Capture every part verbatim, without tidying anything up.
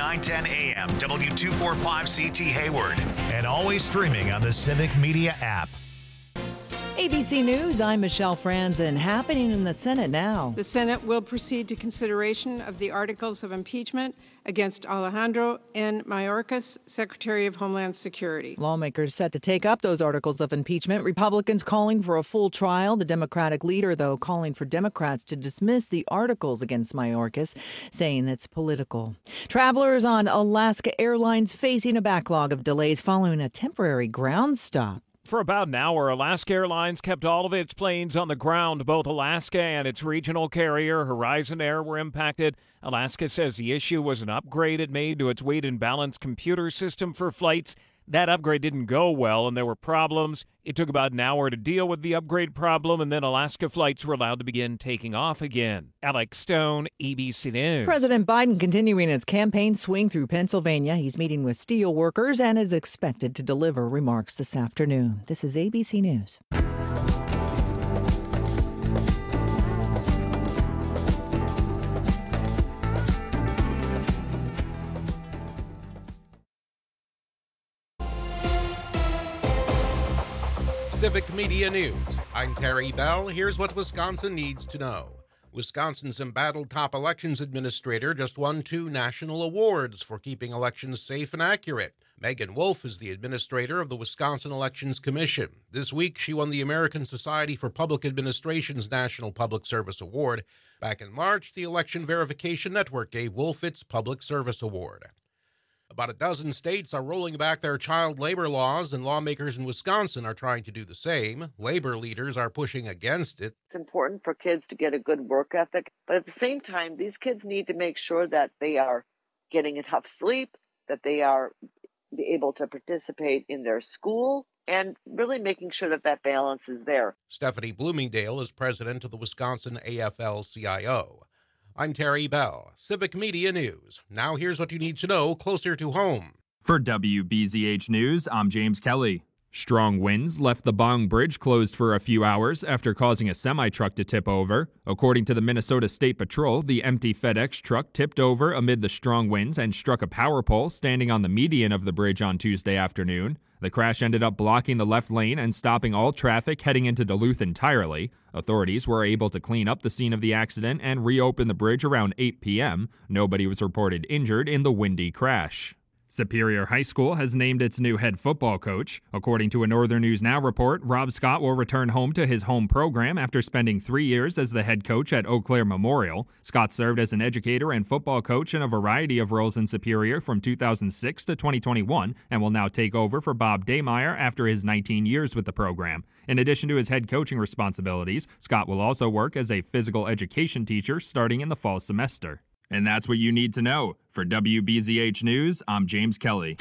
nine ten A M, W two forty-five C T Hayward, and always streaming on the Civic Media app. A B C News, I'm Michelle Franzen. Happening in the Senate now. The Senate will proceed to consideration of the articles of impeachment against Alejandro N. Mayorkas, Secretary of Homeland Security. Lawmakers set to take up those articles of impeachment. Republicans calling for a full trial. The Democratic leader, though, calling for Democrats to dismiss the articles against Mayorkas, saying it's political. Travelers on Alaska Airlines facing a backlog of delays following a temporary ground stop. For about an hour, Alaska Airlines kept all of its planes on the ground. Both Alaska and its regional carrier, Horizon Air, were impacted. Alaska says the issue was an upgrade it made to its weight and balance computer system for flights. That upgrade didn't go well, and there were problems. It took about an hour to deal with the upgrade problem, and then Alaska flights were allowed to begin taking off again. Alex Stone, A B C News. President Biden continuing his campaign swing through Pennsylvania. He's meeting with steel workers and is expected to deliver remarks this afternoon. This is A B C News. Civic Media News. I'm Terry Bell. Here's what Wisconsin needs to know. Wisconsin's embattled top elections administrator just won two national awards for keeping elections safe and accurate. Megan Wolf is the administrator of the Wisconsin Elections Commission. This week, she won the American Society for Public Administration's National Public Service Award. Back in March, the Election Verification Network gave Wolf its Public Service Award. About a dozen states are rolling back their child labor laws, and lawmakers in Wisconsin are trying to do the same. Labor leaders are pushing against it. It's important for kids to get a good work ethic, but at the same time, these kids need to make sure that they are getting enough sleep, that they are able to participate in their school, and really making sure that that balance is there. Stephanie Bloomingdale is president of the Wisconsin A F L C I O. I'm Terry Bell, Civic Media News. Now here's what you need to know closer to home. For W B Z H News, I'm James Kelly. Strong winds left the Bong Bridge closed for a few hours after causing a semi-truck to tip over. According to the Minnesota State Patrol, the empty FedEx truck tipped over amid the strong winds and struck a power pole standing on the median of the bridge on Tuesday afternoon. The crash ended up blocking the left lane and stopping all traffic heading into Duluth entirely. Authorities were able to clean up the scene of the accident and reopen the bridge around eight p.m. Nobody was reported injured in the windy crash. Superior High School has named its new head football coach. According to a Northern News Now report, Rob Scott will return home to his home program after spending three years as the head coach at Eau Claire Memorial. Scott served as an educator and football coach in a variety of roles in Superior from two thousand six to twenty twenty-one and will now take over for Bob Daymeyer after his nineteen years with the program. In addition to his head coaching responsibilities, Scott will also work as a physical education teacher starting in the fall semester. And that's what you need to know. For W B Z H News, I'm James Kelly.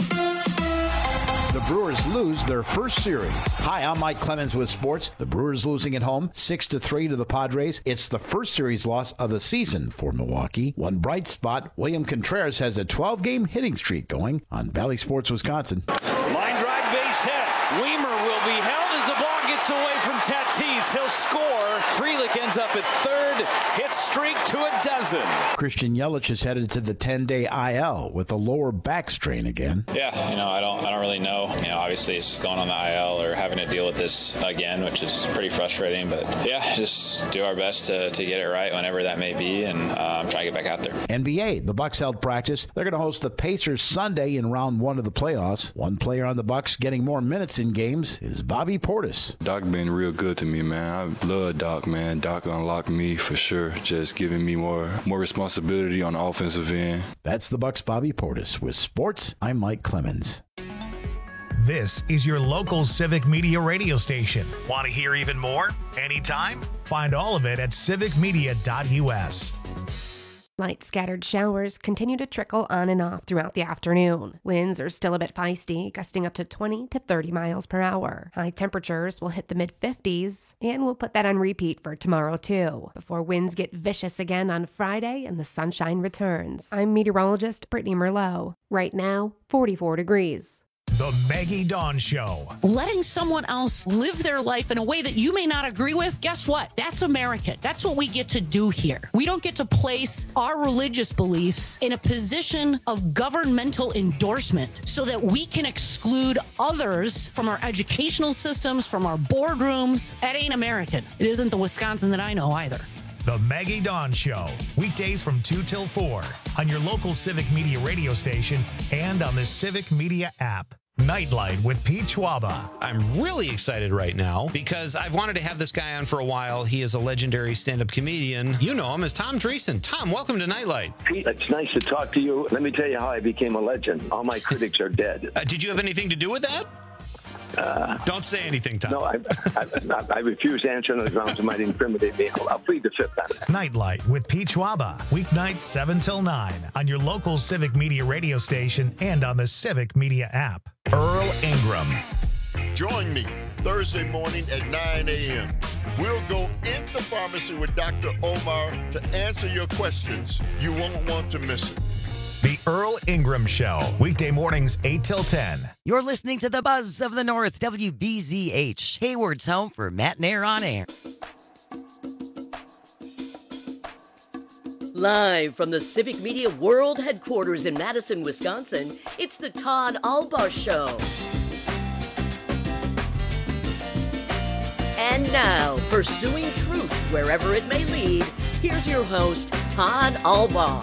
The Brewers lose their first series. Hi, I'm Mike Clemens with sports. The Brewers losing at home, six to three to the Padres. It's the first series loss of the season for Milwaukee. One bright spot, William Contreras has a twelve-game hitting streak going on Valley Sports Wisconsin. Line drive base hit. Weimer will be held as the ball gets away from Tatis. He'll score. Frelick ends up at third. Hit streak to a dozen. Christian Yelich is headed to the ten-day I L with a lower back strain again. Yeah, you know, I don't I don't really know. You know, obviously it's going on the I L or having to deal with this again, which is pretty frustrating. But yeah, just do our best to, to get it right whenever that may be, and um, try to get back out there. N B A, the Bucks held practice. They're going to host the Pacers Sunday in round one of the playoffs. One player on the Bucks getting more minutes in games is Bobby Portis. Doc been real good to me, man. I love Doc, man. Doc unlocked me for sure, just giving me more more responsibility on the offensive end. That's the Bucks' Bobby Portis. With sports, I'm Mike Clemens. This is your local Civic Media radio station. Want to hear even more? Anytime? Find all of it at civic media dot u s. Light scattered showers continue to trickle on and off throughout the afternoon. Winds are still a bit feisty, gusting up to twenty to thirty miles per hour. High temperatures will hit the mid-fifties, and we'll put that on repeat for tomorrow too, before winds get vicious again on Friday and the sunshine returns. I'm meteorologist Brittany Merlot. Right now, forty-four degrees. The Maggie Dawn Show. Letting someone else live their life in a way that you may not agree with, guess what? That's American. That's what we get to do here. We don't get to place our religious beliefs in a position of governmental endorsement so that we can exclude others from our educational systems, from our boardrooms. That ain't American. It isn't the Wisconsin that I know either. The Maggie Dawn Show, weekdays from two till four on your local Civic Media radio station and on the Civic Media app. Nightlight with Pete Schwaba. I'm really excited right now because I've wanted to have this guy on for a while. He is a legendary stand-up comedian. You know him as Tom Dreesen. Tom, welcome to Nightlight. Pete, it's nice to talk to you. Let me tell you how I became a legend. All my critics are dead. Uh, did you have anything to do with that? Uh, Don't say anything, Tom. No, I, I, I, I refuse to answer on the grounds it might incriminate me. I'll, I'll plead the fifth on it. Nightlight with Pete Schwaba, weeknights seven till nine on your local Civic Media radio station and on the Civic Media app. Earl Ingram. Join me Thursday morning at nine a.m. We'll go in the pharmacy with Doctor Omar to answer your questions. You won't want to miss it. The Earl Ingram Show, weekday mornings eight till ten. You're listening to the Buzz of the North, W B Z H, Hayward's home for Matt Nair on air. Live from the Civic Media World Headquarters in Madison, Wisconsin, it's the Todd Albaugh Show. And now, pursuing truth wherever it may lead, here's your host, Todd Albaugh.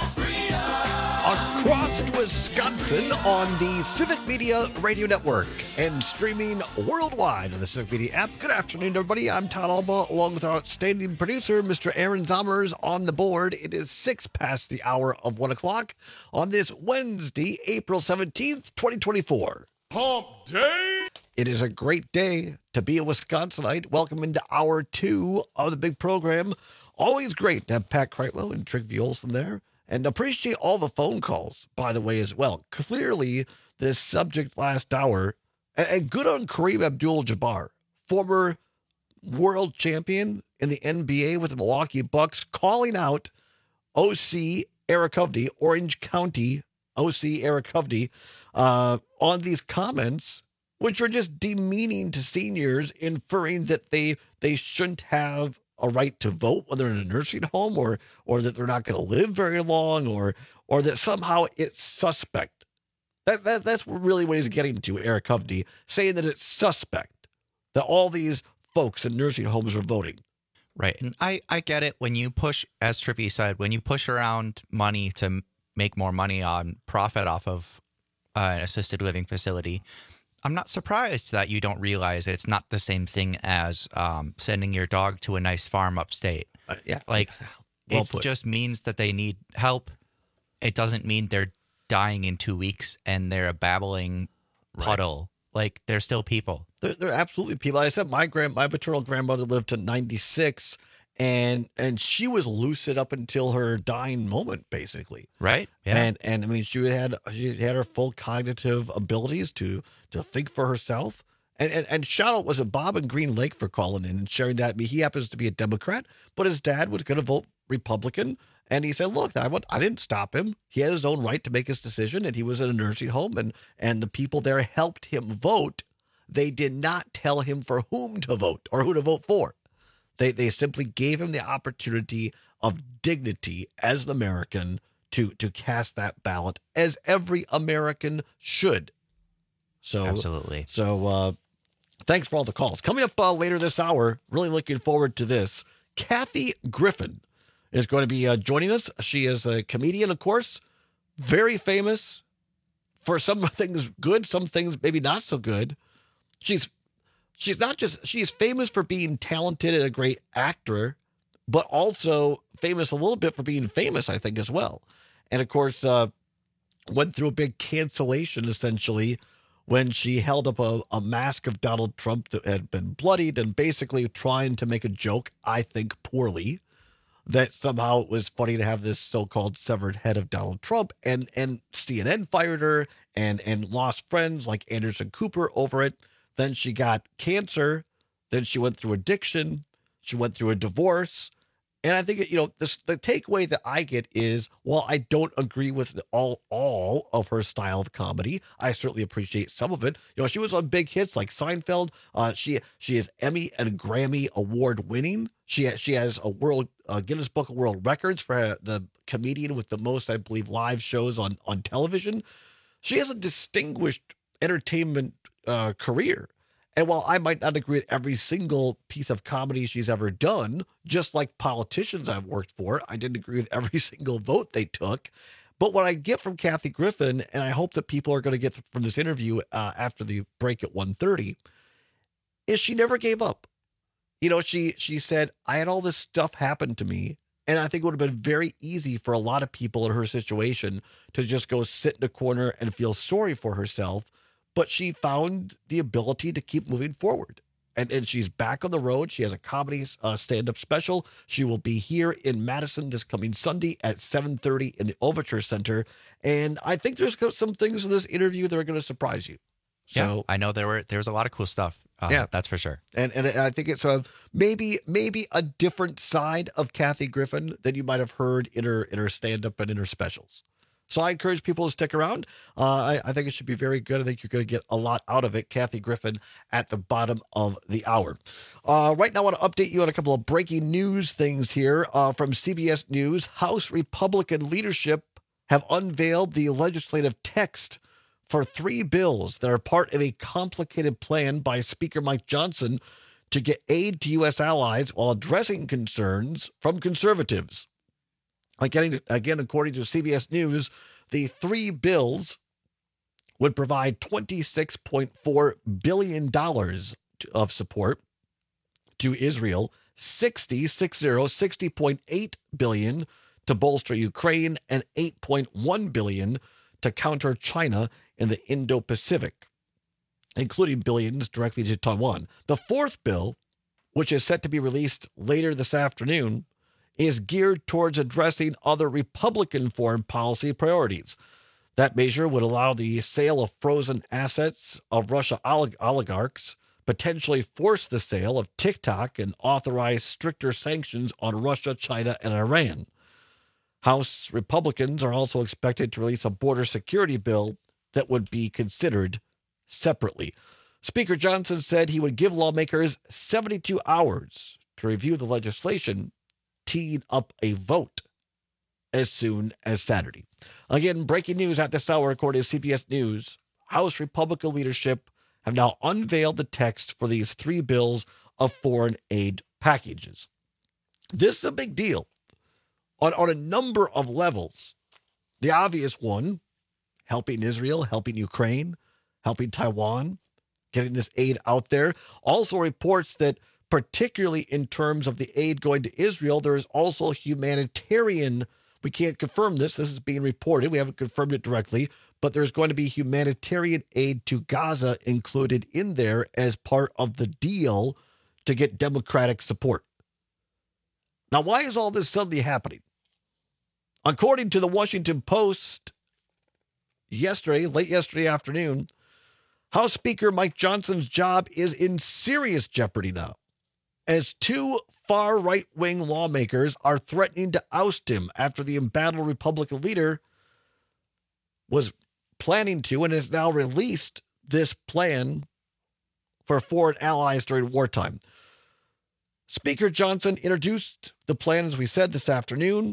Across Wisconsin on the Civic Media Radio Network and streaming worldwide on the Civic Media app. Good afternoon, everybody. I'm Todd Albaugh, along with our outstanding producer, Mister Aaron Zommers, on the board. It is six past the hour of one o'clock on this Wednesday, April seventeenth, twenty twenty-four. Hump Day! It is a great day to be a Wisconsinite. Welcome into hour two of the big program. Always great to have Pat Kreitlow and Trick Violson there. And appreciate all the phone calls, by the way, as well. Clearly, this subject last hour, and, and good on Kareem Abdul-Jabbar, former world champion in the N B A with the Milwaukee Bucks, calling out O C Eric Hovde, Orange County O C Eric Hovde, uh, on these comments, which are just demeaning to seniors, inferring that they they shouldn't have a right to vote when they're in a nursing home, or or that they're not going to live very long, or or that somehow it's suspect. That, that that's really what he's getting to, Eric Hovde, saying that it's suspect that all these folks in nursing homes are voting. Right. And I, I get it when you push, as Trippy said, when you push around money to make more money on profit off of uh, an assisted living facility. I'm not surprised that you don't realize it's not the same thing as um, sending your dog to a nice farm upstate. Uh, yeah. Like, well it just means that they need help. It doesn't mean they're dying in two weeks and they're a babbling puddle. Right. Like, they're still people. They're, they're absolutely people. Like I said, my grand, my paternal grandmother lived to ninety-six, and and she was lucid up until her dying moment, basically. Right. Yeah. And and I mean, she had she had her full cognitive abilities to to think for herself. And and, and shout out was it Bob in Green Lake for calling in and sharing that. I mean, he happens to be a Democrat, but his dad was going to vote Republican. And he said, look, I, went, I didn't stop him. He had his own right to make his decision, and he was in a nursing home, and, and the people there helped him vote. They did not tell him for whom to vote or who to vote for. They they simply gave him the opportunity of dignity as an American to to cast that ballot, as every American should. So absolutely. So uh, thanks for all the calls. Coming up uh, later this hour, really looking forward to this. Kathy Griffin is going to be uh, joining us. She is a comedian, of course, very famous for some things good, some things maybe not so good. She's she's not just, she's famous for being talented and a great actor, but also famous a little bit for being famous, I think, as well. And of course, uh, went through a big cancellation, essentially, when she held up a, a mask of Donald Trump that had been bloodied and basically trying to make a joke, I think poorly, that somehow it was funny to have this so-called severed head of Donald Trump, and and C N N fired her and and lost friends like Anderson Cooper over it. Then she got cancer. Then she went through addiction. She went through a divorce. And I think, you know, this, the takeaway that I get is, while I don't agree with all all of her style of comedy, I certainly appreciate some of it. You know, she was on big hits like Seinfeld. Uh, she she is Emmy and Grammy award winning. She has, she has a world uh, Guinness Book of World Records for uh, the comedian with the most, I believe, live shows on on television. She has a distinguished entertainment uh, career. And while I might not agree with every single piece of comedy she's ever done, just like politicians I've worked for, I didn't agree with every single vote they took. But what I get from Kathy Griffin, and I hope that people are going to get from this interview uh, after the break at one thirty, is she never gave up. You know, she she said, I had all this stuff happen to me, and I think it would have been very easy for a lot of people in her situation to just go sit in a corner and feel sorry for herself. But she found the ability to keep moving forward. And, and she's back on the road. She has a comedy uh, stand-up special. She will be here in Madison this coming Sunday at seven thirty in the Overture Center. And I think there's some things in this interview that are going to surprise you. So yeah, I know there were there was a lot of cool stuff. Uh, yeah, that's for sure. And and I think it's a maybe maybe a different side of Kathy Griffin than you might have heard in her in her stand-up and in her specials. So I encourage people to stick around. Uh, I, I think it should be very good. I think you're going to get a lot out of it. Kathy Griffin at the bottom of the hour. Uh, right now, I want to update you on a couple of breaking news things here uh, from C B S News. House Republican leadership have unveiled the legislative text for three bills that are part of a complicated plan by Speaker Mike Johnson to get aid to U S allies while addressing concerns from conservatives. Again, again, according to C B S News, the three bills would provide twenty-six point four billion dollars of support to Israel, sixty, sixty point eight billion dollars to bolster Ukraine, and eight point one billion dollars to counter China in the Indo-Pacific, including billions directly to Taiwan. The fourth bill, which is set to be released later this afternoon, is geared towards addressing other Republican foreign policy priorities. That measure would allow the sale of frozen assets of Russia olig- oligarchs, potentially force the sale of TikTok, and authorize stricter sanctions on Russia, China, and Iran. House Republicans are also expected to release a border security bill that would be considered separately. Speaker Johnson said he would give lawmakers seventy-two hours to review the legislation, teeing up a vote as soon as Saturday. Again, breaking news at this hour, according to C B S News. House Republican leadership have now unveiled the text for these three bills of foreign aid packages. This is a big deal on, on a number of levels. The obvious one, helping Israel, helping Ukraine, helping Taiwan, getting this aid out there. Also reports that particularly in terms of the aid going to Israel, there is also humanitarian, we can't confirm this, this is being reported, we haven't confirmed it directly, but there's going to be humanitarian aid to Gaza included in there as part of the deal to get Democratic support. Now, why is all this suddenly happening? According to the Washington Post, yesterday, late yesterday afternoon, House Speaker Mike Johnson's job is in serious jeopardy now, as two far right-wing lawmakers are threatening to oust him after the embattled Republican leader was planning to and has now released this plan for foreign allies during wartime. Speaker Johnson introduced the plan, as we said, this afternoon,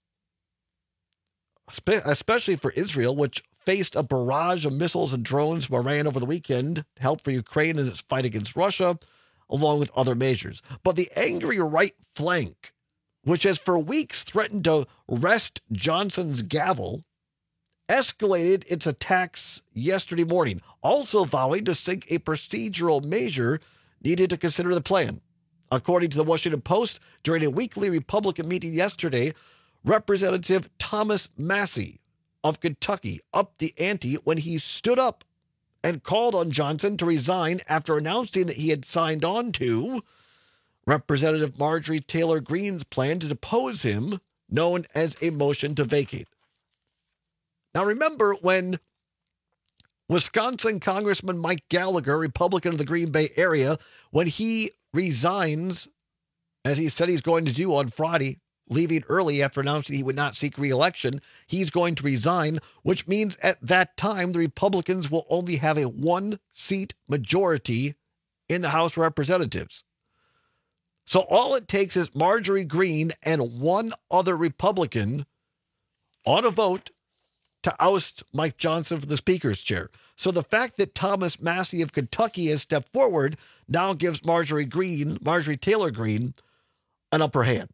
especially for Israel, which faced a barrage of missiles and drones from Iran over the weekend to help for Ukraine in its fight against Russia, along with other measures. But the angry right flank, which has for weeks threatened to wrest Johnson's gavel, escalated its attacks yesterday morning, also vowing to sink a procedural measure needed to consider the plan. According to the Washington Post, during a weekly Republican meeting yesterday, Representative Thomas Massie of Kentucky upped the ante when he stood up and called on Johnson to resign after announcing that he had signed on to Representative Marjorie Taylor Greene's plan to depose him, known as a motion to vacate. Now, remember when Wisconsin Congressman Mike Gallagher, Republican of the Green Bay area, when he resigns as he said he's going to do on Friday, leaving early after announcing he would not seek re-election. He's going to resign, which means at that time, the Republicans will only have a one-seat majority in the House of Representatives. So all it takes is Marjorie Greene and one other Republican on a vote to oust Mike Johnson from the Speaker's chair. So the fact that Thomas Massie of Kentucky has stepped forward now gives Marjorie Greene, Marjorie Taylor Greene, an upper hand.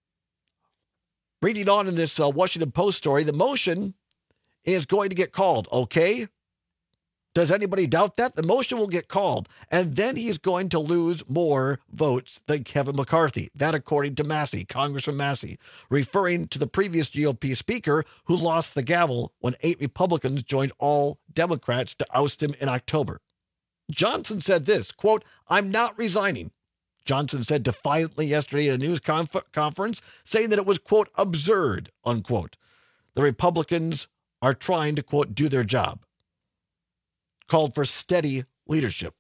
Reading on in this uh, Washington Post story, the motion is going to get called, okay? Does anybody doubt that? The motion will get called, and then he's going to lose more votes than Kevin McCarthy. That according to Massie, Congressman Massie, referring to the previous G O P speaker who lost the gavel when eight Republicans joined all Democrats to oust him in October. Johnson said this, quote, "I'm not resigning." Johnson said defiantly yesterday at a news conf- conference, saying that it was, quote, absurd, unquote. The Republicans are trying to, quote, do their job. Called for steady leadership.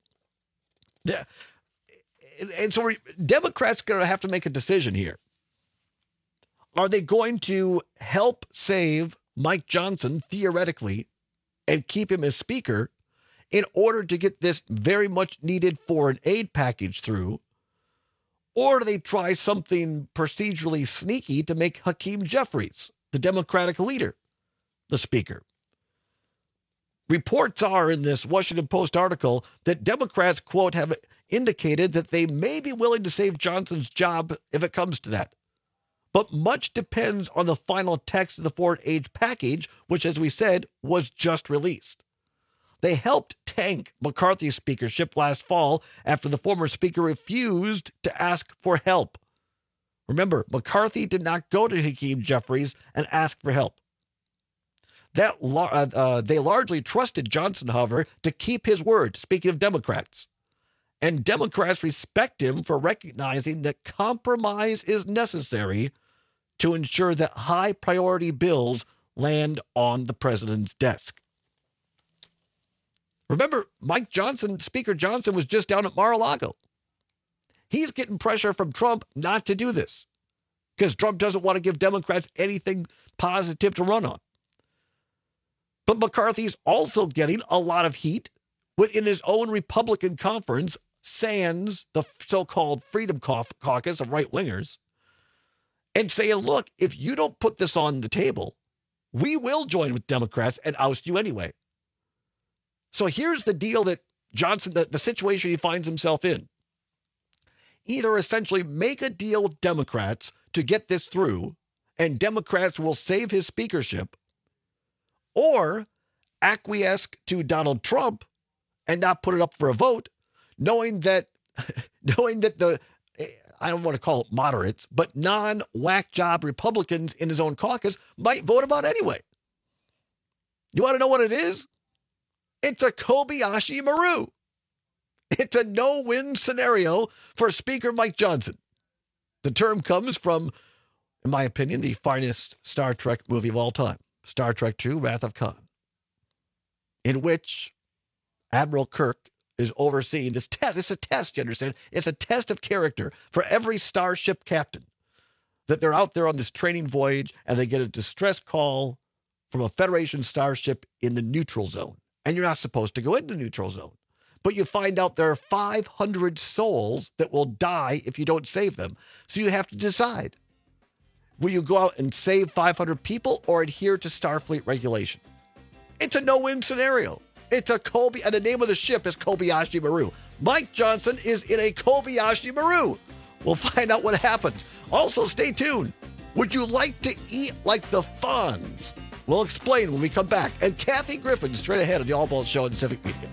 Yeah. And so Democrats are going to have to make a decision here. Are they going to help save Mike Johnson, theoretically, and keep him as speaker in order to get this very much needed foreign aid package through? Or do they try something procedurally sneaky to make Hakeem Jeffries, the Democratic leader, the speaker? Reports are in this Washington Post article that Democrats, quote, have indicated that they may be willing to save Johnson's job if it comes to that. But much depends on the final text of the foreign aid package, which, as we said, was just released. They helped tank McCarthy's speakership last fall after the former speaker refused to ask for help. Remember, McCarthy did not go to Hakeem Jeffries and ask for help. That uh, uh, they largely trusted Johnson, however, to keep his word, speaking of Democrats. And Democrats respect him for recognizing that compromise is necessary to ensure that high-priority bills land on the president's desk. Remember, Mike Johnson, Speaker Johnson, was just down at Mar-a-Lago. He's getting pressure from Trump not to do this because Trump doesn't want to give Democrats anything positive to run on. But McCarthy's also getting a lot of heat within his own Republican conference, sans the so-called Freedom Caucus of right-wingers, and saying, look, if you don't put this on the table, we will join with Democrats and oust you anyway. So here's the deal that Johnson, the, the situation he finds himself in. Either essentially make a deal with Democrats to get this through, and Democrats will save his speakership, or acquiesce to Donald Trump and not put it up for a vote, knowing that, knowing that the, I don't want to call it moderates, but non-whack job Republicans in his own caucus might vote him out anyway. You want to know what it is? It's a Kobayashi Maru. It's a no-win scenario for Speaker Mike Johnson. The term comes from, in my opinion, the finest Star Trek movie of all time. Star Trek two, Wrath of Khan, in which Admiral Kirk is overseeing this test. It's a test, you understand? It's a test of character for every starship captain, that they're out there on this training voyage and they get a distress call from a Federation starship in the neutral zone. And you're not supposed to go into the neutral zone. But you find out there are five hundred souls that will die if you don't save them. So you have to decide. Will you go out and save five hundred people or adhere to Starfleet regulation? It's a no-win scenario. It's a Kobe, and the name of the ship is Kobayashi Maru. Mike Johnson is in a Kobayashi Maru. We'll find out what happens. Also, stay tuned. Would you like to eat like the Fonz? We'll explain when we come back. And Kathy Griffin, straight ahead of the All Balls Show in Civic Media.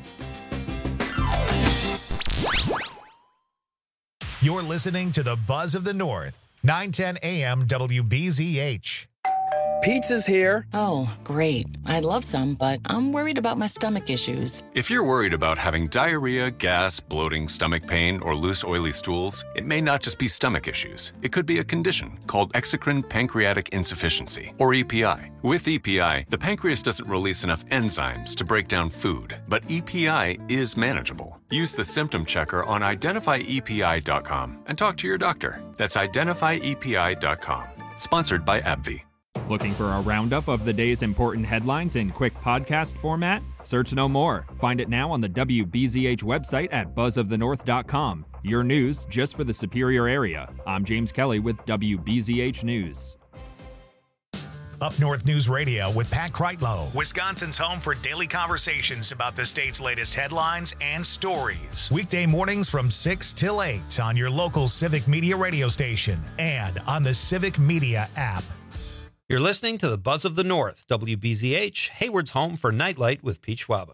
You're listening to the Buzz of the North. nine ten A M W B Z H. Pizza's here. Oh, great. I'd love some, but I'm worried about my stomach issues. If you're worried about having diarrhea, gas, bloating, stomach pain, or loose, oily stools, it may not just be stomach issues. It could be a condition called exocrine pancreatic insufficiency, or E P I. With E P I, the pancreas doesn't release enough enzymes to break down food, but E P I is manageable. Use the symptom checker on identify E P I dot com and talk to your doctor. That's identify E P I dot com. Sponsored by AbbVie. Looking for a roundup of the day's important headlines in quick podcast format? Search no more. Find it now on the W B Z H website at buzz of the north dot com. Your news just for the Superior area. I'm James Kelly with W B Z H News. Up North News Radio with Pat Kreitlow, Wisconsin's home for daily conversations about the state's latest headlines and stories. Weekday mornings from six till eight on your local Civic Media radio station and on the Civic Media app. You're listening to the Buzz of the North, W B Z H, Hayward's home for Nightlight with Pete Schwaba.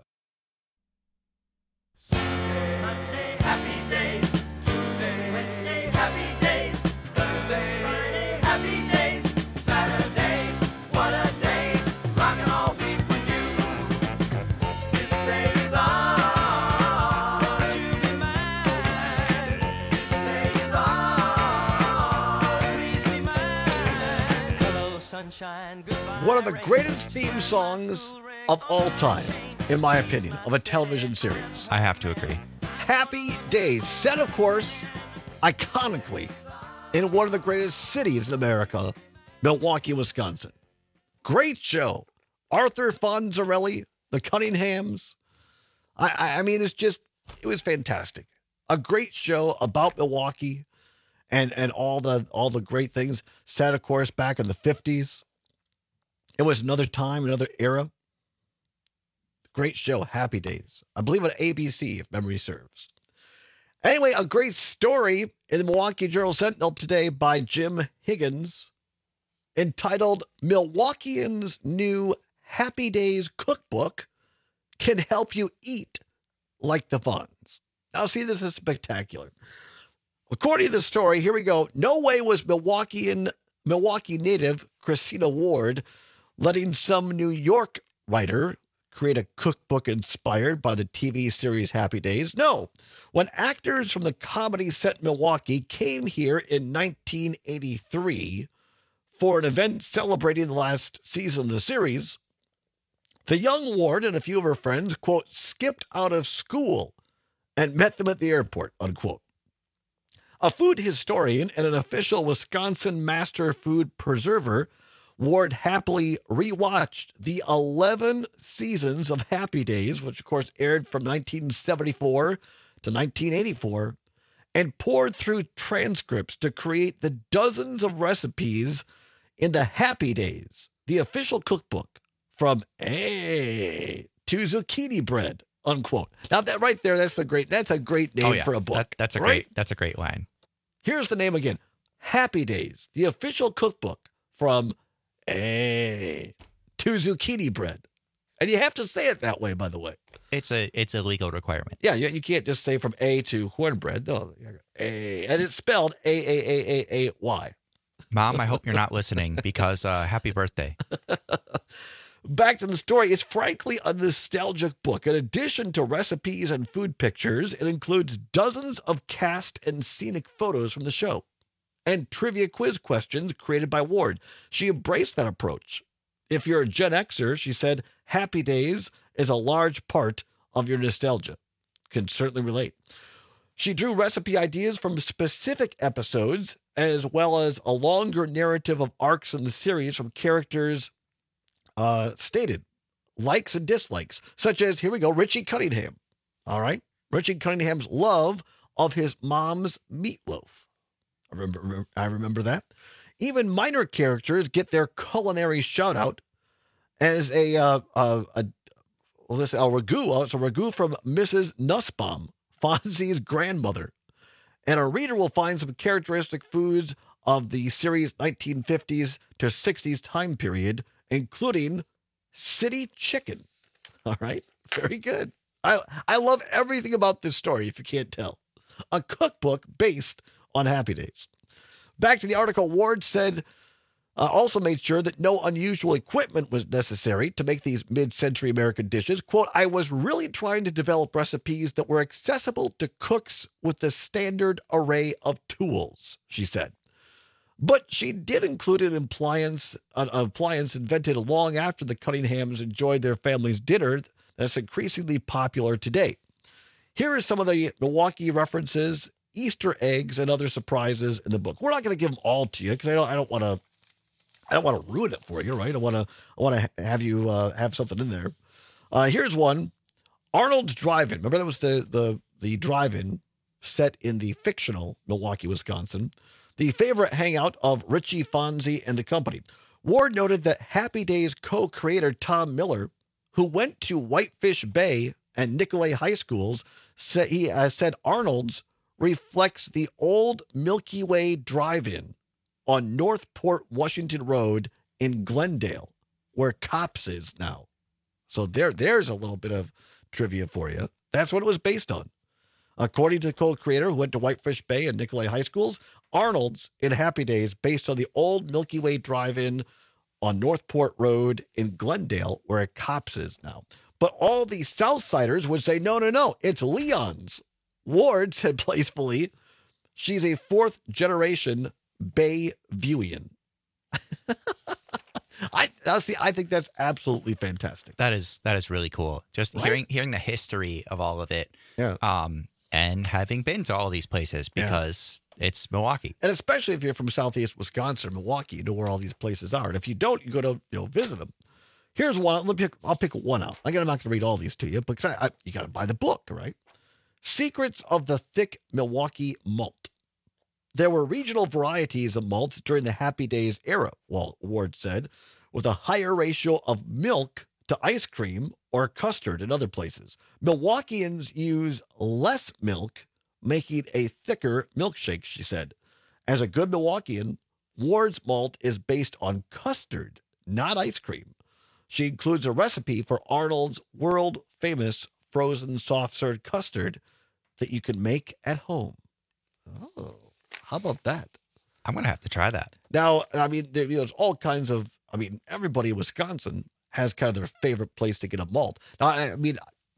Sunday, Monday, happy days. Tuesday, Wednesday, happy days. Thursday, Friday, happy days. Saturday, what a day. Rockin' all week with you. This day is ours. Won't you be mine? This day is ours. Please be mine. Hello, sunshine. Goodbye. One of the greatest theme songs of all time, in my opinion, of a television series. I have to agree. Happy Days, set, of course, iconically in one of the greatest cities in America, Milwaukee, Wisconsin. Great show. Arthur Fonzarelli, the Cunninghams. I, I, I mean, it's just, it was fantastic. A great show about Milwaukee and, and all the all the great things. Set, of course, back in the fifties. It was another time, another era. Great show, Happy Days. I believe on A B C, if memory serves. Anyway, a great story in the Milwaukee Journal-Sentinel today by Jim Higgins entitled Milwaukeeans' New Happy Days Cookbook Can Help You Eat Like the Fonz. Now, see, this is spectacular. According to the story, here we go. No way was Milwaukeean, Milwaukee native Christina Ward letting some New York writer create a cookbook inspired by the T V series Happy Days. No, when actors from the comedy set Milwaukee came here in nineteen eighty-three for an event celebrating the last season of the series, the young Ward and a few of her friends, quote, skipped out of school and met them at the airport, unquote. A food historian and an official Wisconsin master food preserver, Ward happily rewatched the eleven seasons of Happy Days, which of course aired from nineteen seventy-four to nineteen eighty-four, and poured through transcripts to create the dozens of recipes in the Happy Days, the official cookbook from A to zucchini bread, unquote. Now that right there, that's the great, that's a great name oh, yeah. for a book. That, that's a right? great, that's a great line. Here's the name again. Happy Days, the official cookbook from A to zucchini bread. And you have to say it that way, by the way. It's a it's a legal requirement. Yeah, you, you can't just say from A to cornbread. No, A, and it's spelled A A A A A Y. Mom, I hope you're not listening because uh, happy birthday. Back to the story. It's frankly a nostalgic book. In addition to recipes and food pictures, it includes dozens of cast and scenic photos from the show and trivia quiz questions created by Ward. She embraced that approach. If you're a Gen Xer, she said, Happy Days is a large part of your nostalgia. Can certainly relate. She drew recipe ideas from specific episodes, as well as a longer narrative of arcs in the series from characters uh, stated, likes and dislikes, such as, here we go, Richie Cunningham. All right? Richie Cunningham's love of his mom's meatloaf. I remember, I remember that. Even minor characters get their culinary shout out as a, uh, uh, a well, this a ragu. It's a ragu from Missus Nussbaum, Fonzie's grandmother. And a reader will find some characteristic foods of the series nineteen fifties to sixties time period, including city chicken. All right. Very good. I, I love everything about this story, if you can't tell. A cookbook based on Happy Days. Back to the article, Ward said Uh, also made sure that no unusual equipment was necessary to make these mid-century American dishes. Quote, I was really trying to develop recipes that were accessible to cooks with the standard array of tools, she said. But she did include an appliance, an appliance invented long after the Cunninghams enjoyed their family's dinner that's increasingly popular today. Here are some of the Milwaukee references, Easter eggs, and other surprises in the book. We're not going to give them all to you because I don't, I don't want to I don't want to ruin it for you, right? I want to I want to have you uh, have something in there. Uh, here's one. Arnold's Drive-In. Remember that was the, the, the drive-in set in the fictional Milwaukee, Wisconsin. The favorite hangout of Richie Fonzie and the company. Ward noted that Happy Days co-creator Tom Miller, who went to Whitefish Bay and Nicolet High Schools, said he uh, said Arnold's reflects the old Milky Way Drive-In on Northport Washington Road in Glendale, where Cops is now. So there, there's a little bit of trivia for you. That's what it was based on. According to the co-creator who went to Whitefish Bay and Nicolet High Schools, Arnold's in Happy Days based on the old Milky Way Drive-In on Northport Road in Glendale, where Cops is now. But all the Southsiders would say, no, no, no, it's Leon's. Ward said playfully, she's a fourth generation Bayviewian. I honestly, I think that's absolutely fantastic. That is that is really cool. Just Right? hearing hearing the history of all of it, yeah. Um, and having been to all these places because it's Milwaukee, And especially if you're from Southeast Wisconsin or Milwaukee, you know where all these places are. And if you don't, you go to you know visit them. Here's one. Let me pick, I'll pick one out. I'm not going to read all these to you because I, I, you got to buy the book, right? Secrets of the Thick Milwaukee Malt. There were regional varieties of malts during the Happy Days era, Walt Ward said, with a higher ratio of milk to ice cream or custard in other places. Milwaukeeans use less milk, making a thicker milkshake, she said. As a good Milwaukeean, Ward's malt is based on custard, not ice cream. She includes a recipe for Arnold's world-famous frozen soft-serve custard that you can make at home. Oh, how about that? I'm going to have to try that. Now, I mean, there, you know, there's all kinds of, I mean, everybody in Wisconsin has kind of their favorite place to get a malt. Now, I mean,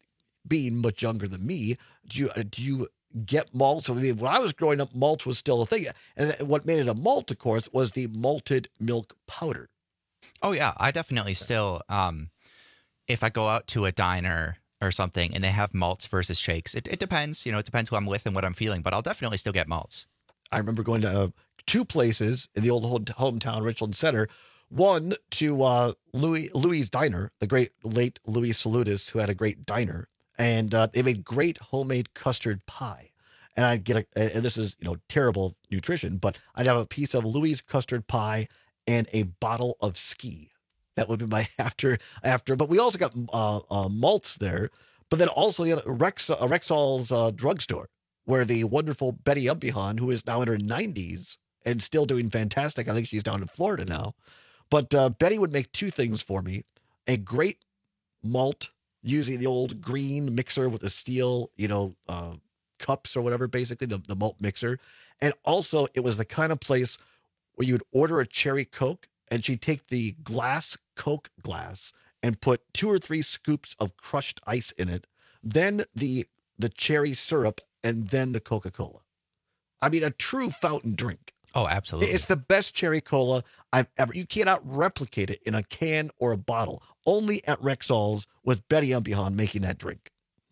being much younger than me, do you, do you get malts? I mean, when I was growing up, malt was still a thing. And what made it a malt, of course, was the malted milk powder. Oh yeah, I definitely still. Um, if I go out to a diner or something and they have malts versus shakes, it, it depends. You know, it depends who I'm with and what I'm feeling. But I'll definitely still get malts. I remember going to uh, two places in the old hometown Richland Center. One to uh, Louis Louis's Diner, the great late Louis Salutis, who had a great diner, and uh, they made great homemade custard pie. And I'd get a, and this is you know terrible nutrition, but I'd have a piece of Louis custard pie and a bottle of ski. That would be my after after. But we also got uh, uh, malts there. But then also the other Rex uh, Rexall's uh, drugstore, where the wonderful Betty Umpihan, who is now in her nineties and still doing fantastic. I think she's down in Florida now. But uh, Betty would make two things for me: a great malt using the old green mixer with the steel, you know, uh, cups or whatever, basically the, the malt mixer. And also, it was the kind of place where you'd order a cherry Coke and she'd take the glass Coke glass and put two or three scoops of crushed ice in it, then the the cherry syrup, and then the Coca-Cola. I mean, a true fountain drink. Oh, absolutely. It's the best cherry cola I've ever. You cannot replicate it in a can or a bottle. Only at Rexall's with Betty Umpihan making that drink.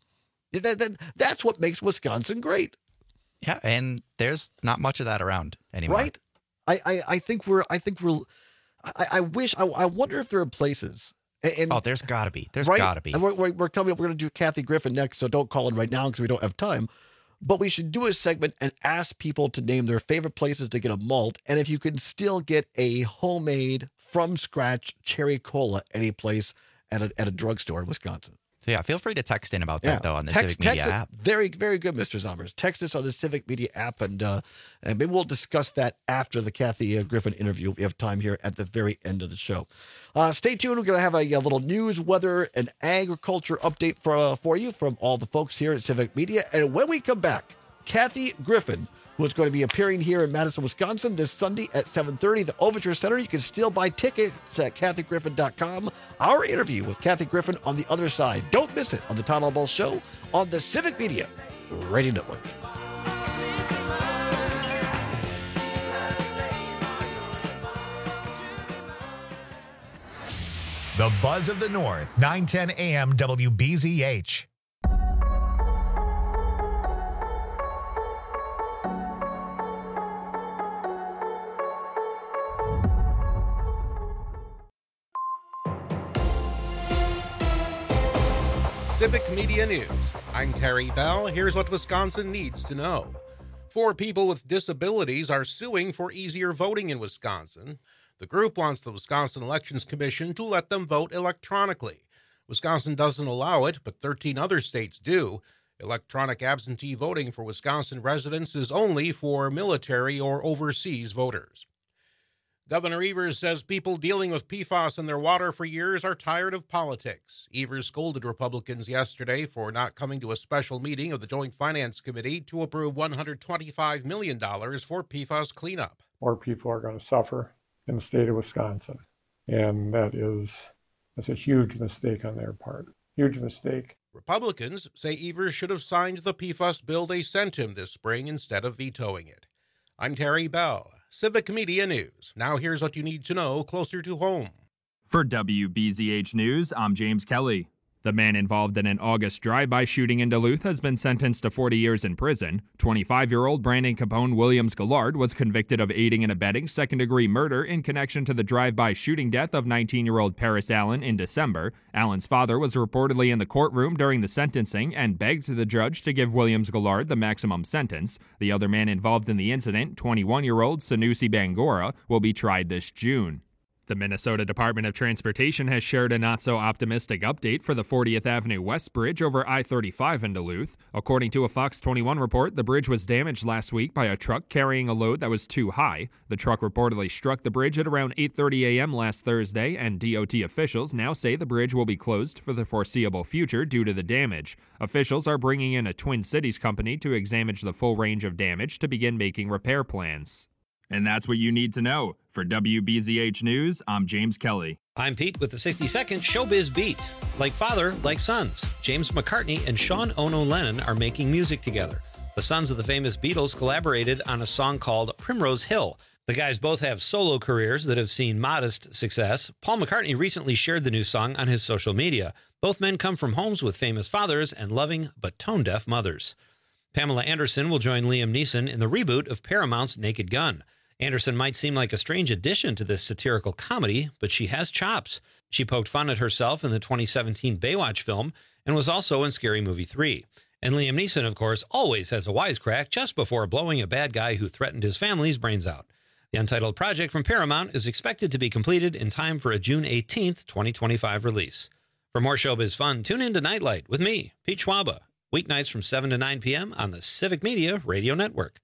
That, that, that's what makes Wisconsin great. Yeah, and there's not much of that around anymore. Right? I, I, I think we're, I think we're, I, I wish, I, I wonder if there are places. And, oh, there's got to be. There's right? got to be. And we're, we're, we're coming up, we're going to do Kathy Griffin next, so don't call in right now because we don't have time. But we should do a segment and ask people to name their favorite places to get a malt. And if you can still get a homemade, from scratch cherry cola any place at a, at a drugstore in Wisconsin. So yeah, feel free to text in about that Yeah. though on the Text- Civic Media text it. app. Very, very good, Mister Zombers. Text us on the Civic Media app, and uh, and maybe we'll discuss that after the Kathy uh, Griffin interview. We have time here at the very end of the show. Uh, stay tuned. We're going to have a, a little news, weather, and agriculture update for uh, for you from all the folks here at Civic Media. And when we come back, Kathy Griffin who is going to be appearing here in Madison, Wisconsin this Sunday at seven thirty at the Overture Center. You can still buy tickets at Kathy Griffin dot com. Our interview with Kathy Griffin on the other side. Don't miss it on the Todd Albaugh Show on the Civic Media Radio Network. The Buzz of the North, nine ten A M W B Z H. Civic Media News. I'm Terry Bell. Here's what Wisconsin needs to know. Four people with disabilities are suing for easier voting in Wisconsin. The group wants the Wisconsin Elections Commission to let them vote electronically. Wisconsin doesn't allow it, but thirteen other states do. Electronic absentee voting for Wisconsin residents is only for military or overseas voters. Governor Evers says people dealing with P FAS in their water for years are tired of politics. Evers scolded Republicans yesterday for not coming to a special meeting of the Joint Finance Committee to approve one hundred twenty-five million dollars for P FAS cleanup. More people are going to suffer in the state of Wisconsin. And that is that's a huge mistake on their part. Huge mistake. Republicans say Evers should have signed the P FAS bill they sent him this spring instead of vetoing it. I'm Terry Bell, Civic Media News. Now here's what you need to know closer to home. For W B Z H News, I'm James Kelly. The man involved in an August drive-by shooting in Duluth has been sentenced to forty years in prison. twenty-five-year-old Brandon Capone Williams Gillard was convicted of aiding and abetting second-degree murder in connection to the drive-by shooting death of nineteen-year-old Paris Allen in December. Allen's father was reportedly in the courtroom during the sentencing and begged the judge to give Williams Gillard the maximum sentence. The other man involved in the incident, twenty-one-year-old Sanusi Bangora, will be tried this June. The Minnesota Department of Transportation has shared a not-so-optimistic update for the fortieth Avenue West Bridge over I thirty-five in Duluth. According to a Fox twenty-one report, the bridge was damaged last week by a truck carrying a load that was too high. The truck reportedly struck the bridge at around eight thirty a.m. last Thursday, and D O T officials now say the bridge will be closed for the foreseeable future due to the damage. Officials are bringing in a Twin Cities company to examine the full range of damage to begin making repair plans. And that's what you need to know. For W B Z H News, I'm James Kelly. I'm Pete with the sixty-second Showbiz Beat. Like father, like sons, James McCartney and Sean Ono Lennon are making music together. The sons of the famous Beatles collaborated on a song called Primrose Hill. The guys both have solo careers that have seen modest success. Paul McCartney recently shared the new song on his social media. Both men come from homes with famous fathers and loving but tone-deaf mothers. Pamela Anderson will join Liam Neeson in the reboot of Paramount's Naked Gun. Anderson might seem like a strange addition to this satirical comedy, but she has chops. She poked fun at herself in the twenty seventeen Baywatch film and was also in Scary Movie three. And Liam Neeson, of course, always has a wisecrack just before blowing a bad guy who threatened his family's brains out. The untitled project from Paramount is expected to be completed in time for a June eighteenth, twenty twenty-five release. For more showbiz fun, tune in to Nightlight with me, Pete Schwaba, weeknights from seven to nine p.m. on the Civic Media Radio Network.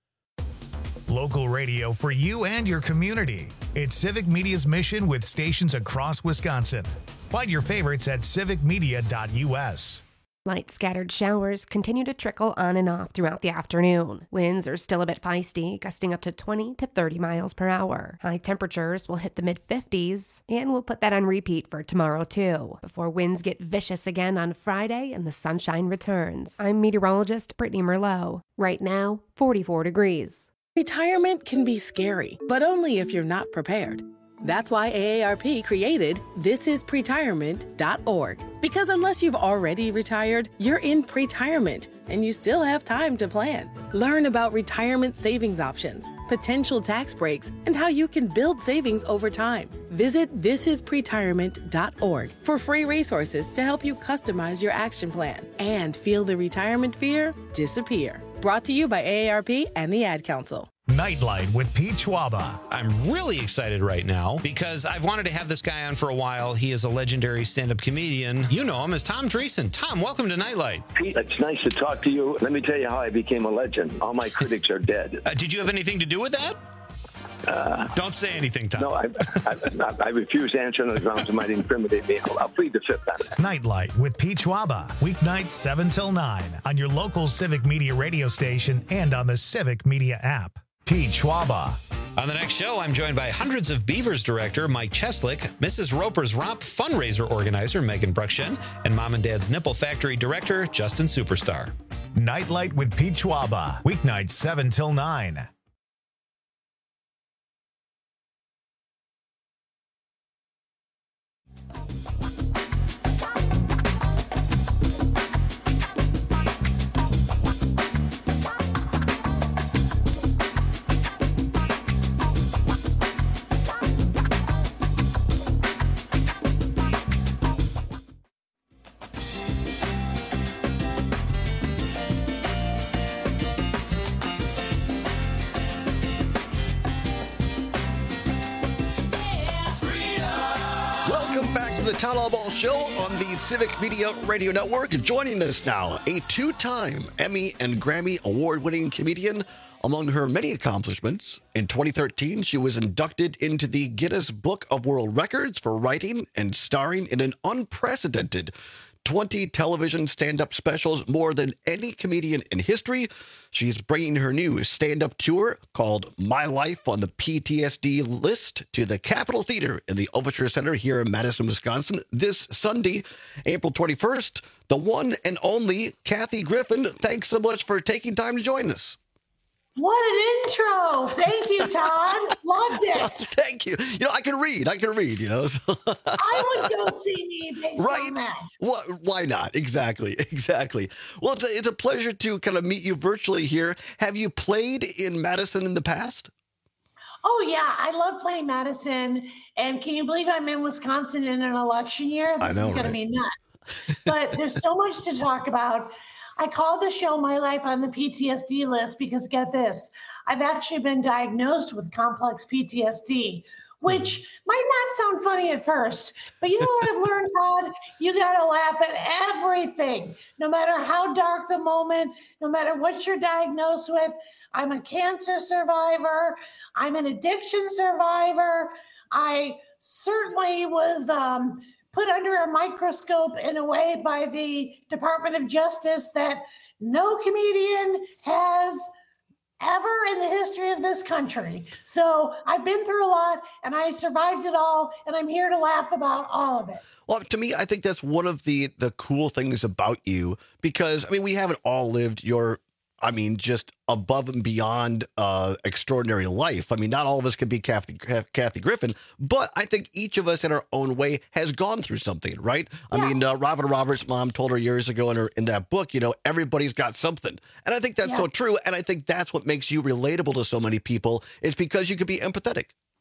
Local radio for you and your community. It's Civic Media's mission with stations across Wisconsin. Find your favorites at civic media dot u s. Light scattered showers continue to trickle on and off throughout the afternoon. Winds are still a bit feisty, gusting up to twenty to thirty miles per hour. High temperatures will hit the mid fifties, and we'll put that on repeat for tomorrow too, before winds get vicious again on Friday and the sunshine returns. I'm meteorologist Brittany Merlot. Right now, forty-four degrees. Retirement can be scary, but only if you're not prepared. That's why A A R P created this is pretirement dot org. Because unless you've already retired, you're in pretirement, and you still have time to plan. Learn about retirement savings options, potential tax breaks, and how you can build savings over time. Visit this is pretirement dot org for free resources to help you customize your action plan and feel the retirement fear disappear. Brought to you by A A R P and the Ad Council. Nightlight with Pete Schwaba. I'm really excited right now because I've wanted to have this guy on for a while. He is a legendary stand-up comedian. You know him as Tom Dreesen. Tom, welcome to Nightlight. Pete, it's nice to talk to you. Let me tell you how I became a legend. All my critics are dead. Uh, did you have anything to do with that? Uh, Don't say anything, Todd. No, I, I, I refuse to answer on the grounds it might incriminate me. I'll, I'll plead the fifth on that. Nightlight with Pete Schwaba, weeknights seven till nine on your local Civic Media radio station and on the Civic Media app. Pete Schwaba. On the next show, I'm joined by Hundreds of Beavers director Mike Cheslick, Missus Roper's Romp fundraiser organizer Megan Bruckshen, and Mom and Dad's Nipple Factory director Justin Superstar. Nightlight with Pete Schwaba, weeknights seven till nine. The Town Hall Ball Show on the Civic Media Radio Network. Joining us now, a two-time Emmy and Grammy award-winning comedian. Among her many accomplishments, in twenty thirteen, she was inducted into the Guinness Book of World Records for writing and starring in an unprecedented twenty television stand-up specials, more than any comedian in history. She's bringing her new stand-up tour called My Life on the P T S D List to the Capitol Theater in the Overture Center here in Madison, Wisconsin this Sunday, April twenty-first. The one and only Kathy Griffin. Thanks so much for taking time to join us. What an intro. Thank you, Todd. Loved it. Thank you. You know, I can read. I can read, you know. So. I would go see me based right? on that. What, why not? Exactly. Exactly. Well, it's a, it's a pleasure to kind of meet you virtually here. Have you played in Madison in the past? Oh, yeah. I love playing Madison. And can you believe I'm in Wisconsin in an election year? This I know, is going right? to be nuts. But there's so much to talk about. I called the show My Life on the P T S D List because, get this, I've actually been diagnosed with complex P T S D, which might not sound funny at first, but you know what I've learned, Todd? You got to laugh at everything, no matter how dark the moment, no matter what you're diagnosed with. I'm a cancer survivor. I'm an addiction survivor. I certainly was um, put under a microscope in a way by the Department of Justice that no comedian has ever in the history of this country. So I've been through a lot and I survived it all, and I'm here to laugh about all of it. Well, to me, I think that's one of the the cool things about you, because, I mean, we haven't all lived your, I mean, just above and beyond uh, extraordinary life. I mean, not all of us could be Kathy, Kathy Griffin, but I think each of us in our own way has gone through something, right? Yeah. I mean, uh, Robin Roberts' mom told her years ago in her in that book, you know, everybody's got something. And I think that's yeah. so true. And I think that's what makes you relatable to so many people, is because you could be empathetic.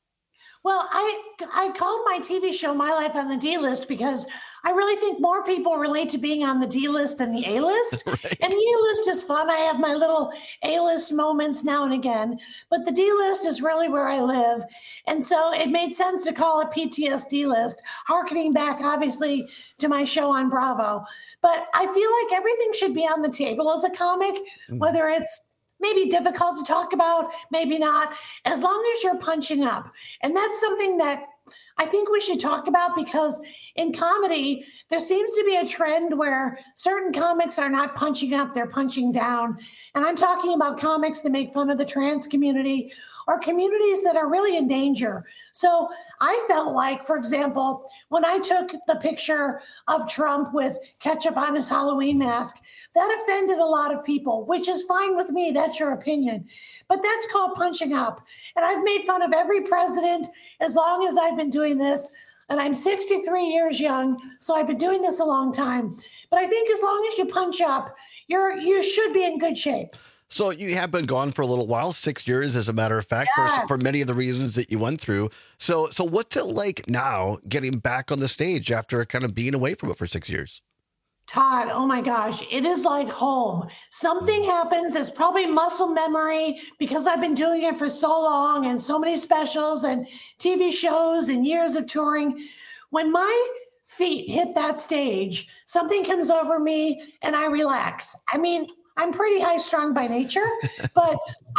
Well, I I called my T V show My Life on the D List because I really think more people relate to being on the D list than the A list. Right. And the A list is fun. I have my little A list moments now and again, but the D list is really where I live. And so it made sense to call it P T S D List, hearkening back obviously to my show on Bravo. But I feel like everything should be on the table as a comic, mm-hmm. whether it's maybe difficult to talk about, maybe not, as long as you're punching up. And that's something that I think we should talk about, because in comedy, there seems to be a trend where certain comics are not punching up, they're punching down. And I'm talking about comics that make fun of the trans community or communities that are really in danger. So I felt like, for example, when I took the picture of Trump with ketchup on his Halloween mask, that offended a lot of people, which is fine with me. That's your opinion. But that's called punching up. And I've made fun of every president as long as I've been doing this. And I'm sixty-three years young, so I've been doing this a long time. But I think as long as you punch up, you're you should be in good shape. So you have been gone for a little while, six years, as a matter of fact, yes. for, for many of the reasons that you went through. So, so what's it like now getting back on the stage after kind of being away from it for six years? Todd, oh my gosh, it is like home. Something happens. It's probably muscle memory because I've been doing it for so long and so many specials and T V shows and years of touring. When my feet hit that stage, something comes over me and I relax. I mean, I'm pretty high strung by nature, but I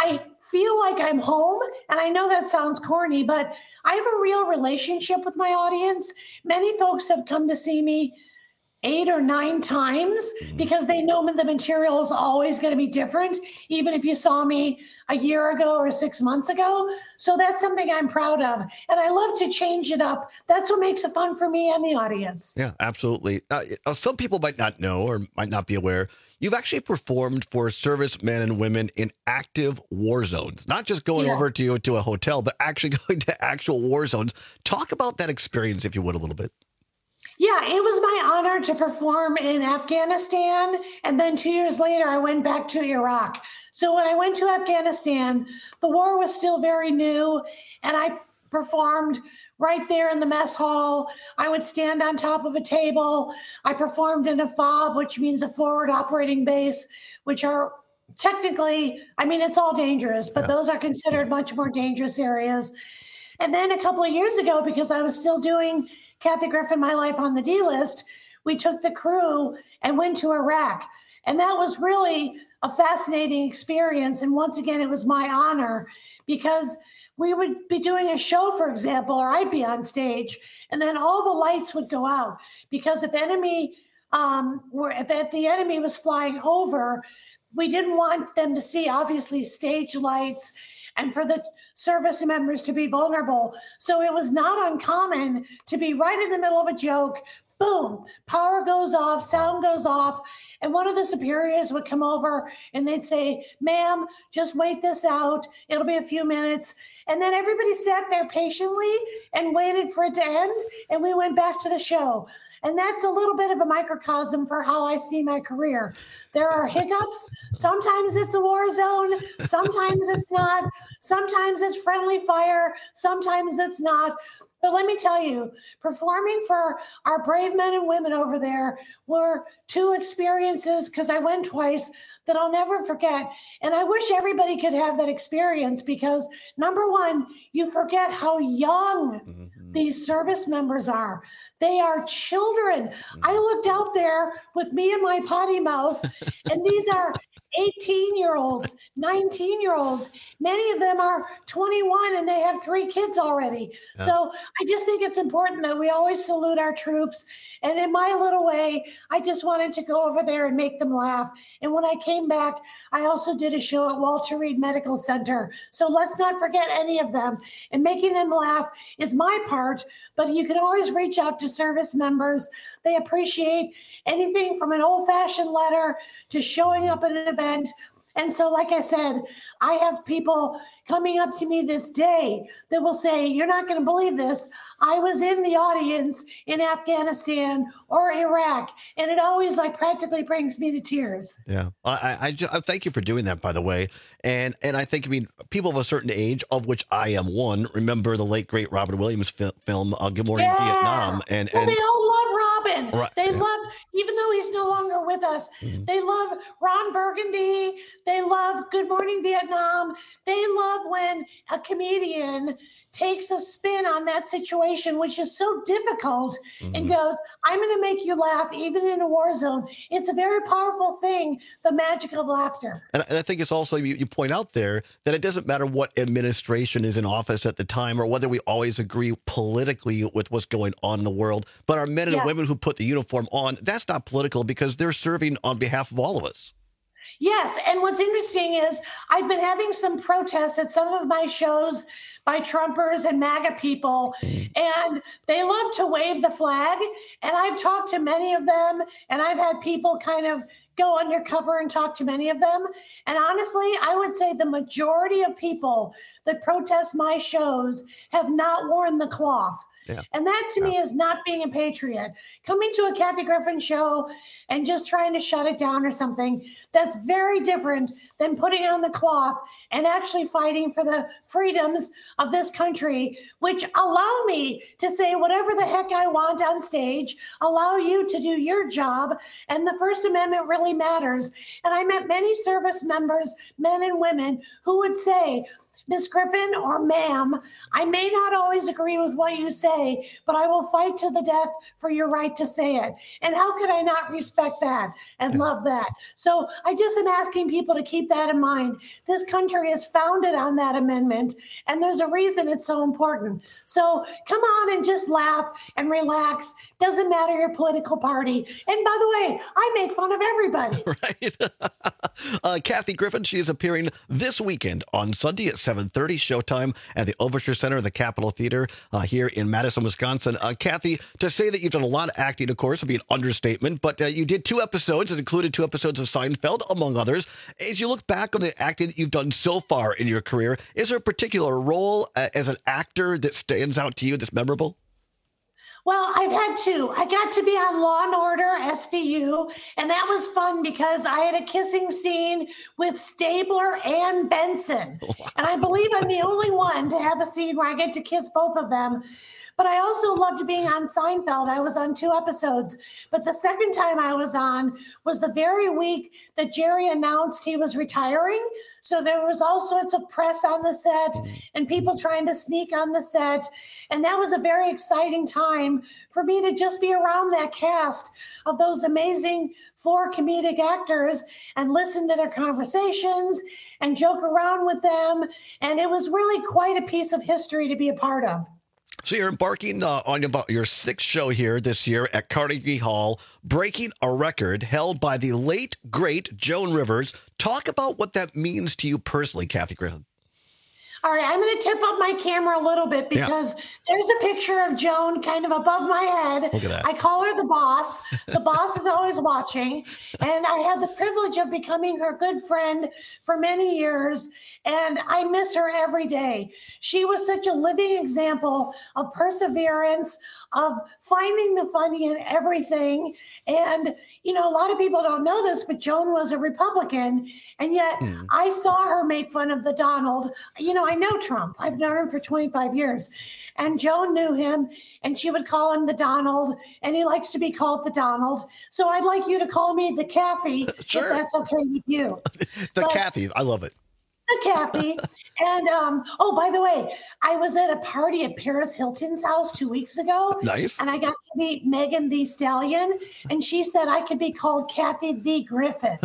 feel like I'm home. And I know that sounds corny, but I have a real relationship with my audience. Many folks have come to see me eight or nine times because they know the material is always going to be different, even if you saw me a year ago or six months ago. So that's something I'm proud of. And I love to change it up. That's what makes it fun for me and the audience. Yeah, absolutely. Uh, some people might not know or might not be aware. You've actually performed for servicemen and women in active war zones, not just going Yeah. over to, to a hotel, but actually going to actual war zones. Talk about that experience, if you would, a little bit. Yeah, it was my honor to perform in Afghanistan. And then two years later, I went back to Iraq. So when I went to Afghanistan, the war was still very new. And I performed right there in the mess hall. I would stand on top of a table. I performed in a FOB, which means a forward operating base, which are technically, I mean, it's all dangerous, but those are considered much more dangerous areas. And then a couple of years ago, because I was still doing Kathy Griffin, My Life on the D-List, we took the crew and went to Iraq. And that was really a fascinating experience. And once again, it was my honor because we would be doing a show, for example, or I'd be on stage, and then all the lights would go out because if enemy um, were if the enemy was flying over, we didn't want them to see obviously stage lights and for the service members to be vulnerable. So it was not uncommon to be right in the middle of a joke. Boom, power goes off, sound goes off. And one of the superiors would come over and they'd say, ma'am, just wait this out. It'll be a few minutes. And then everybody sat there patiently and waited for it to end. And we went back to the show. And that's a little bit of a microcosm for how I see my career. There are hiccups. Sometimes it's a war zone. Sometimes it's not. Sometimes it's friendly fire. Sometimes it's not. But let me tell you, performing for our brave men and women over there were two experiences, because I went twice, that I'll never forget. And I wish everybody could have that experience because, number one, you forget how young mm-hmm. these service members are. They are children. Mm-hmm. I looked out there with me and my potty mouth, and these are eighteen-year-olds, nineteen-year-olds. Many of them are twenty-one and they have three kids already. Yeah. So I just think it's important that we always salute our troops. And in my little way, I just wanted to go over there and make them laugh. And when I came back, I also did a show at Walter Reed Medical Center. So let's not forget any of them. And making them laugh is my part, but you can always reach out to service members. They appreciate anything from an old-fashioned letter to showing up at an event. And so, like I said, I have people coming up to me this day that will say, you're not going to believe this. I was in the audience in Afghanistan or Iraq. And it always like practically brings me to tears. Yeah. I, I, just, I thank you for doing that, by the way. And and I think, I mean, people of a certain age, of which I am one, remember the late, great Robin Williams fi- film, uh, Good Morning yeah. Vietnam. And, well, and they all love Robin. Right. They Yeah. love, even though he's no longer with us, Mhm. they love Ron Burgundy. They love Good Morning Vietnam. They love when a comedian takes a spin on that situation, which is so difficult, and Mhm. goes, I'm going to make you laugh even in a war zone. It's a very powerful thing, the magic of laughter. And, and I think it's also, you, you point out there that it doesn't matter what administration is in office at the time or whether we always agree politically with what's going on in the world, but our men and Yeah. women who put the uniform on, that's not political because they're serving on behalf of all of us. Yes, and what's interesting is I've been having some protests at some of my shows by Trumpers and MAGA people, and they love to wave the flag. And I've talked to many of them, and I've had people kind of go undercover and talk to many of them. And honestly, I would say the majority of people that protest my shows have not worn the cloth. Yeah. And that to me is not being a patriot. Coming to a Kathy Griffin show and just trying to shut it down or something, that's very different than putting on the cloth and actually fighting for the freedoms of this country, which allow me to say whatever the heck I want on stage, allow you to do your job, and the First Amendment really matters. And I met many service members, men and women, who would say, Miss Griffin or ma'am, I may not always agree with what you say, but I will fight to the death for your right to say it. And how could I not respect that and love that? So I just am asking people to keep that in mind. This country is founded on that amendment, and there's a reason it's so important. So come on and just laugh and relax. Doesn't matter your political party. And by the way, I make fun of everybody. Right. uh, Kathy Griffin, she is appearing this weekend on Sunday at seven thirty showtime at the Overture Center of the Capitol Theater uh, here in Madison, Wisconsin. Uh, Kathy, to say that you've done a lot of acting, of course, would be an understatement, but uh, you did two episodes. It included two episodes of Seinfeld, among others. As you look back on the acting that you've done so far in your career, is there a particular role uh, as an actor that stands out to you that's memorable? Well, I've had two. I got to be on Law and Order S V U, and that was fun because I had a kissing scene with Stabler and Benson. Wow. And I believe I'm the only one to have a scene where I get to kiss both of them. But I also loved being on Seinfeld. I was on two episodes. But the second time I was on was the very week that Jerry announced he was retiring. So there was all sorts of press on the set and people trying to sneak on the set. And that was a very exciting time for me to just be around that cast of those amazing four comedic actors and listen to their conversations and joke around with them. And it was really quite a piece of history to be a part of. So you're embarking uh, on about your sixth show here this year at Carnegie Hall, breaking a record held by the late, great Joan Rivers. Talk about what that means to you personally, Kathy Griffin. All right, I'm going to tip up my camera a little bit because yeah. there's a picture of Joan kind of above my head. Look at that. I call her the boss. The boss is always watching. And I had the privilege of becoming her good friend for many years. And I miss her every day. She was such a living example of perseverance, of finding the funny in everything. And, you know, a lot of people don't know this, but Joan was a Republican. And yet mm. I saw her make fun of the Donald. You know, I know Trump. I've known him for twenty-five years. And Joan knew him, and she would call him the Donald, and he likes to be called the Donald. So I'd like you to call me the Kathy, sure. if that's okay with you. the but, Kathy. I love it. The Kathy. And, um, oh, by the way, I was at a party at Paris Hilton's house two weeks ago. Nice. And I got to meet Megan Thee Stallion, and she said I could be called Kathy the Griffin.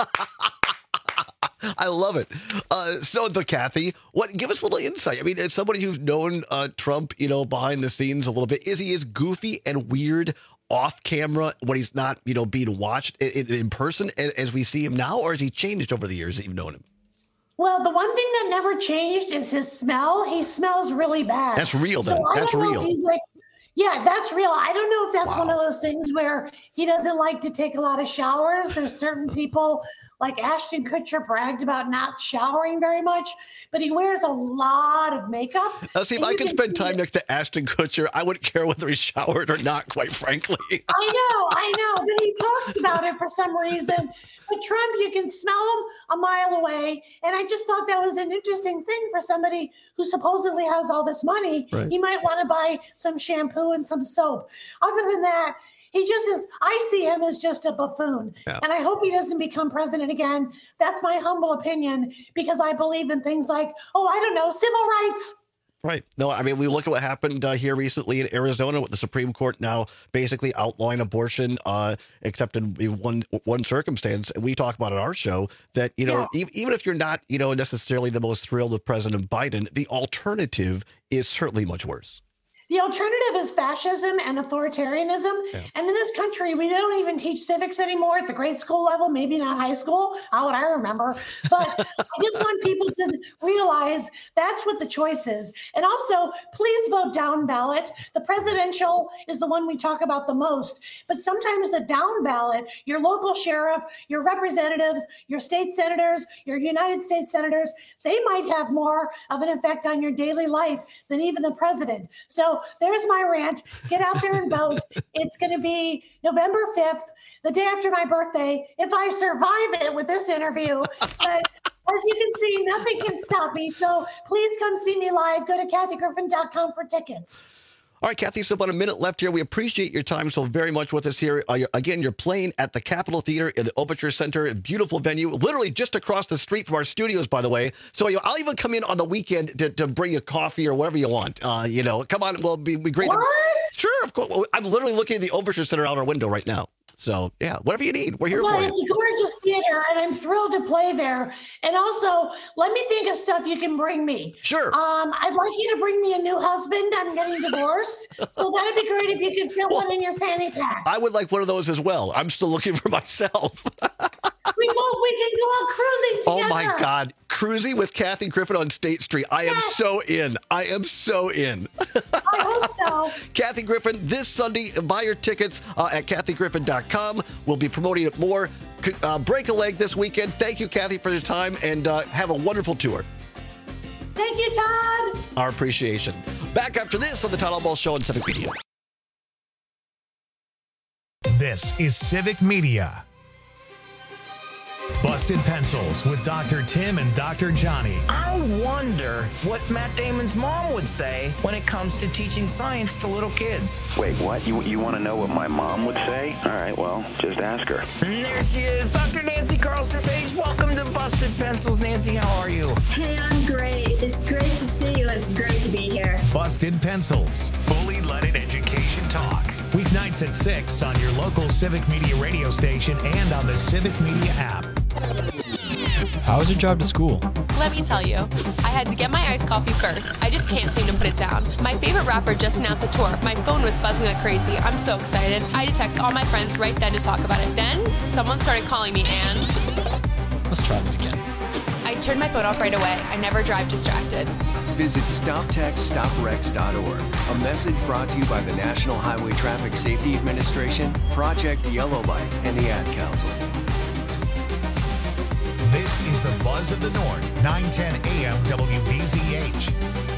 I love it. Uh, so, the Kathy, what? Give us a little insight. I mean, as somebody who's known uh, Trump, you know, behind the scenes a little bit, is he as goofy and weird off camera when he's not, you know, being watched in, in person as we see him now, or has he changed over the years that you've known him? Well, the one thing that never changed is his smell. He smells really bad. That's real, then. So That's real. He's like, yeah, that's real. I don't know if that's Wow. one of those things where he doesn't like to take a lot of showers. There's certain people, like Ashton Kutcher bragged about not showering very much, but he wears a lot of makeup. Now, see, if And I you could can spend see time it. next to Ashton Kutcher, I wouldn't care whether he showered or not, quite frankly. I know, I know, but he talks about it for some reason. But Trump, you can smell him a mile away. And I just thought that was an interesting thing for somebody who supposedly has all this money. Right. He might want to buy some shampoo and some soap. Other than that, he just is, I see him as just a buffoon. Yeah. And I hope he doesn't become president again. That's my humble opinion, because I believe in things like, oh, I don't know, civil rights. Right. No, I mean, we look at what happened uh, here recently in Arizona with the Supreme Court now basically outlawing abortion, uh, except in one one circumstance. And we talk about on our show that, you know, Yeah. e- even if you're not, you know, necessarily the most thrilled with President Biden, the alternative is certainly much worse. The alternative is fascism and authoritarianism. Yeah. And in this country, we don't even teach civics anymore at the grade school level, maybe not high school. How would I remember? But I just want people to realize that's what the choice is. And also, please vote down ballot. The presidential is the one we talk about the most. But sometimes the down ballot, your local sheriff, your representatives, your state senators, your United States senators, they might have more of an effect on your daily life than even the president. So there's my rant. Get out there and vote. It's going to be November fifth, the day after my birthday, if I survive it with this interview. But as you can see, nothing can stop me. So please come see me live. Go to kathy griffin dot com for tickets. All right, Kathy, so about a minute left here. We appreciate your time so very much with us here. Uh, you're- again, you're playing at the Capitol Theater in the Overture Center, a beautiful venue, literally just across the street from our studios, by the way. So you know, I'll even come in on the weekend to, to bring you coffee or whatever you want. Uh, you know, come on, well, be, be great. What? To, sure, of course. Well, I'm literally looking at the Overture Center out our window right now. So, yeah, whatever you need, we're here Well, for it's you. a gorgeous theater, and I'm thrilled to play there. And also, let me think of stuff you can bring me. Sure. Um, I'd like you to bring me a new husband. I'm getting divorced, so that'd be great if you could fit one in your fanny pack. I would like one of those as well. I'm still looking for myself. We both we can go out cruising Oh together. my God. Cruising with Kathy Griffin on State Street. I am so in. I am so in. I hope so. Kathy Griffin, this Sunday, buy your tickets uh, at kathy griffin dot com. We'll be promoting it more. C- Uh, break a leg this weekend. Thank you, Kathy, for your time, and uh, have a wonderful tour. Thank you, Todd. Our appreciation. Back after this on the Todd Albaugh Show on Civic Media. This is Civic Media. Busted Pencils with Doctor Tim and Doctor Johnny. I wonder what Matt Damon's mom would say when it comes to teaching science to little kids. Wait, what? You you want to know what my mom would say? All right, well, just ask her. And there she is, Doctor Nancy Carlson Page. Welcome to Busted Pencils. Nancy, how are you? Hey, I'm great. It's great to see you. It's great to be here. Busted Pencils. Fully loaded education talk. Weeknights at six on your local Civic Media radio station and on the Civic Media app. How was your drive to school? Let me tell you, I had to get my iced coffee first. I just can't seem to put it down. My favorite rapper just announced a tour. My phone was buzzing like crazy. I'm so excited. I had to text all my friends right then to talk about it. Then, someone started calling me and... Let's try that again. I turned my phone off right away. I never drive distracted. Visit stop text stop wrecks dot org. A message brought to you by the National Highway Traffic Safety Administration, Project Yellow Light, and the Ad Council. This is the Buzz of the North, nine ten A M W B Z H.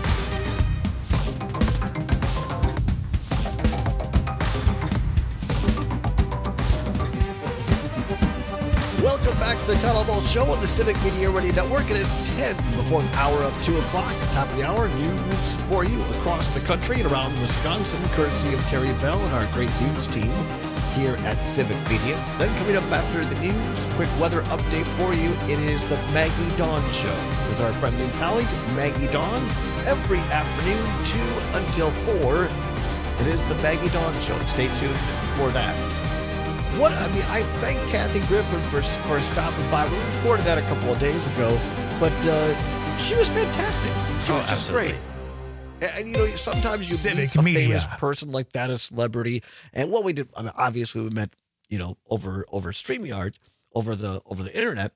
Welcome back to the Todd Albaugh Show on the Civic Media Radio Network, and it's ten before the hour of two o'clock. Top of the hour, news for you across the country and around Wisconsin, courtesy of Terry Bell and our great news team here at Civic Media. Then coming up after the news, quick weather update for you. It is the Maggie Dawn Show with our friend and colleague, Maggie Dawn, every afternoon, two until four. It is the Maggie Dawn Show. Stay tuned for that. What I mean, I thank Kathy Griffin for for stopping by. We recorded that a couple of days ago, but uh, she was fantastic. She was Oh, just absolutely. great. And, and, you know, sometimes you Civic meet a Media. famous person like that, a celebrity, and what we did. I mean, obviously, we met, you know, over over StreamYard, over the over the internet,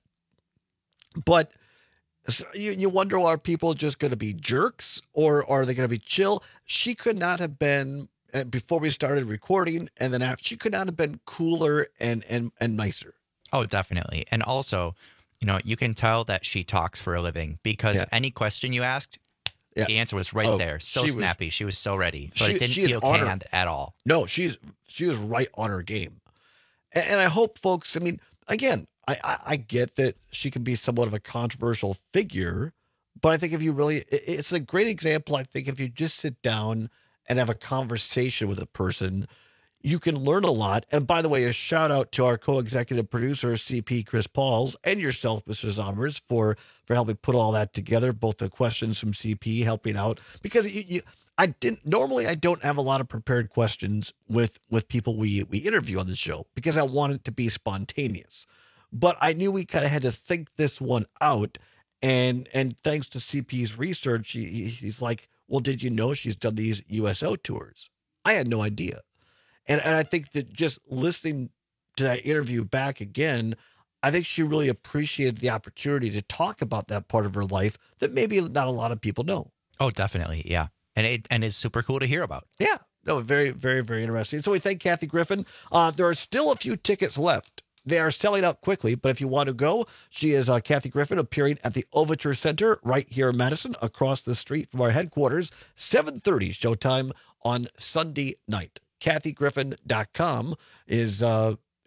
but you, you wonder, are people just going to be jerks or are they going to be chill? She could not have been. And before we started recording, and then after, she could not have been cooler and and and nicer. Oh, definitely. And also, you know, you can tell that she talks for a living because Yeah. any question you asked, Yeah. the answer was right Oh, there. So she was- snappy. She was so ready. But She- it didn't she is feel on her- canned at all. No, she's she was right on her game, and, and I hope folks. I mean, again, I, I I get that she can be somewhat of a controversial figure, but I think if you really, it- it's a great example. I think if you just sit down and have a conversation with a person, you can learn a lot. And by the way, a shout out to our co-executive producer, C P Chris Pauls, and yourself, Mister Zommers, for for helping put all that together. Both the questions from C P helping out, because you, you I didn't normally I don't have a lot of prepared questions with with people we we interview on the show because I want it to be spontaneous. But I knew we kind of had to think this one out, and and thanks to C P's research, he, he- he's like, well, did you know she's done these U S O tours? I had no idea. And, and I think that just listening to that interview back again, I think she really appreciated the opportunity to talk about that part of her life that maybe not a lot of people know. Oh, definitely. Yeah. And it and it's super cool to hear about. Yeah. No, very, very, very interesting. So we thank Kathy Griffin. Uh, there are still a few tickets left. They are selling out quickly, but if you want to go, she is uh, Kathy Griffin appearing at the Overture Center right here in Madison, across the street from our headquarters, seven thirty showtime on Sunday night. Kathy Griffin dot com is uh,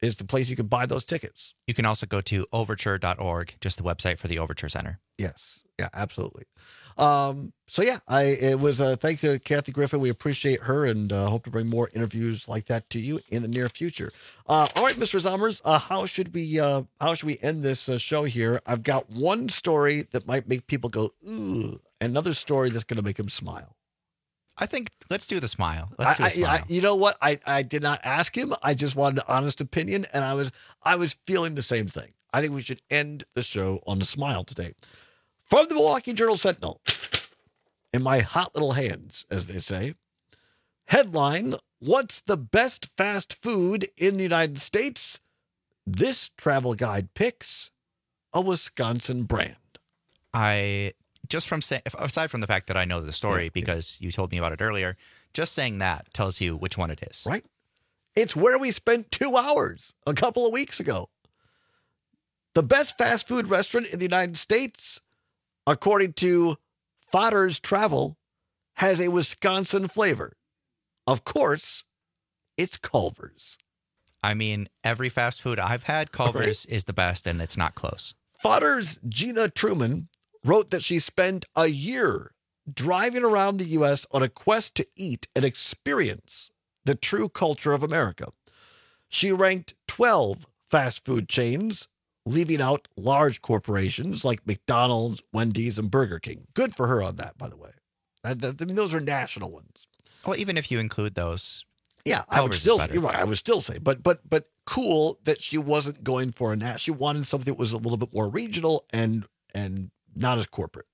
is the place you can buy those tickets. You can also go to overture dot org, just the website for the Overture Center. Yes. Yeah, absolutely. Um, so yeah, I it was uh, thank you to Kathy Griffin. We appreciate her and uh, hope to bring more interviews like that to you in the near future. Uh, all right, Mister Zommers, uh, how should we uh, how should we end this uh, show here? I've got one story that might make people go ooh, and another story that's going to make them smile. I think let's do the smile. Let's do I, a smile. I, I, you know what? I, I did not ask him. I just wanted an honest opinion, and I was I was feeling the same thing. I think we should end the show on a smile today. From the Milwaukee Journal Sentinel, in my hot little hands, as they say. Headline, what's the best fast food in the United States? This travel guide picks a Wisconsin brand. I, just from saying, aside from the fact that I know the story yeah, because yeah. you told me about it earlier, just saying that tells you which one it is. Right. It's where we spent two hours a couple of weeks ago. The best fast food restaurant in the United States, according to Fodder's Travel, has a Wisconsin flavor. Of course, it's Culver's. I mean, every fast food I've had, Culver's right? is the best, and it's not close. Fodder's Gina Truman wrote that she spent a year driving around the U S on a quest to eat and experience the true culture of America. She ranked twelve fast food chains, leaving out large corporations like McDonald's, Wendy's, and Burger King. Good for her on that, by the way. I, I mean, those are national ones. Well, even if you include those, yeah, I would still say, right, I would still say, but but but cool that she wasn't going for a nat. She wanted something that was a little bit more regional and and not as corporate.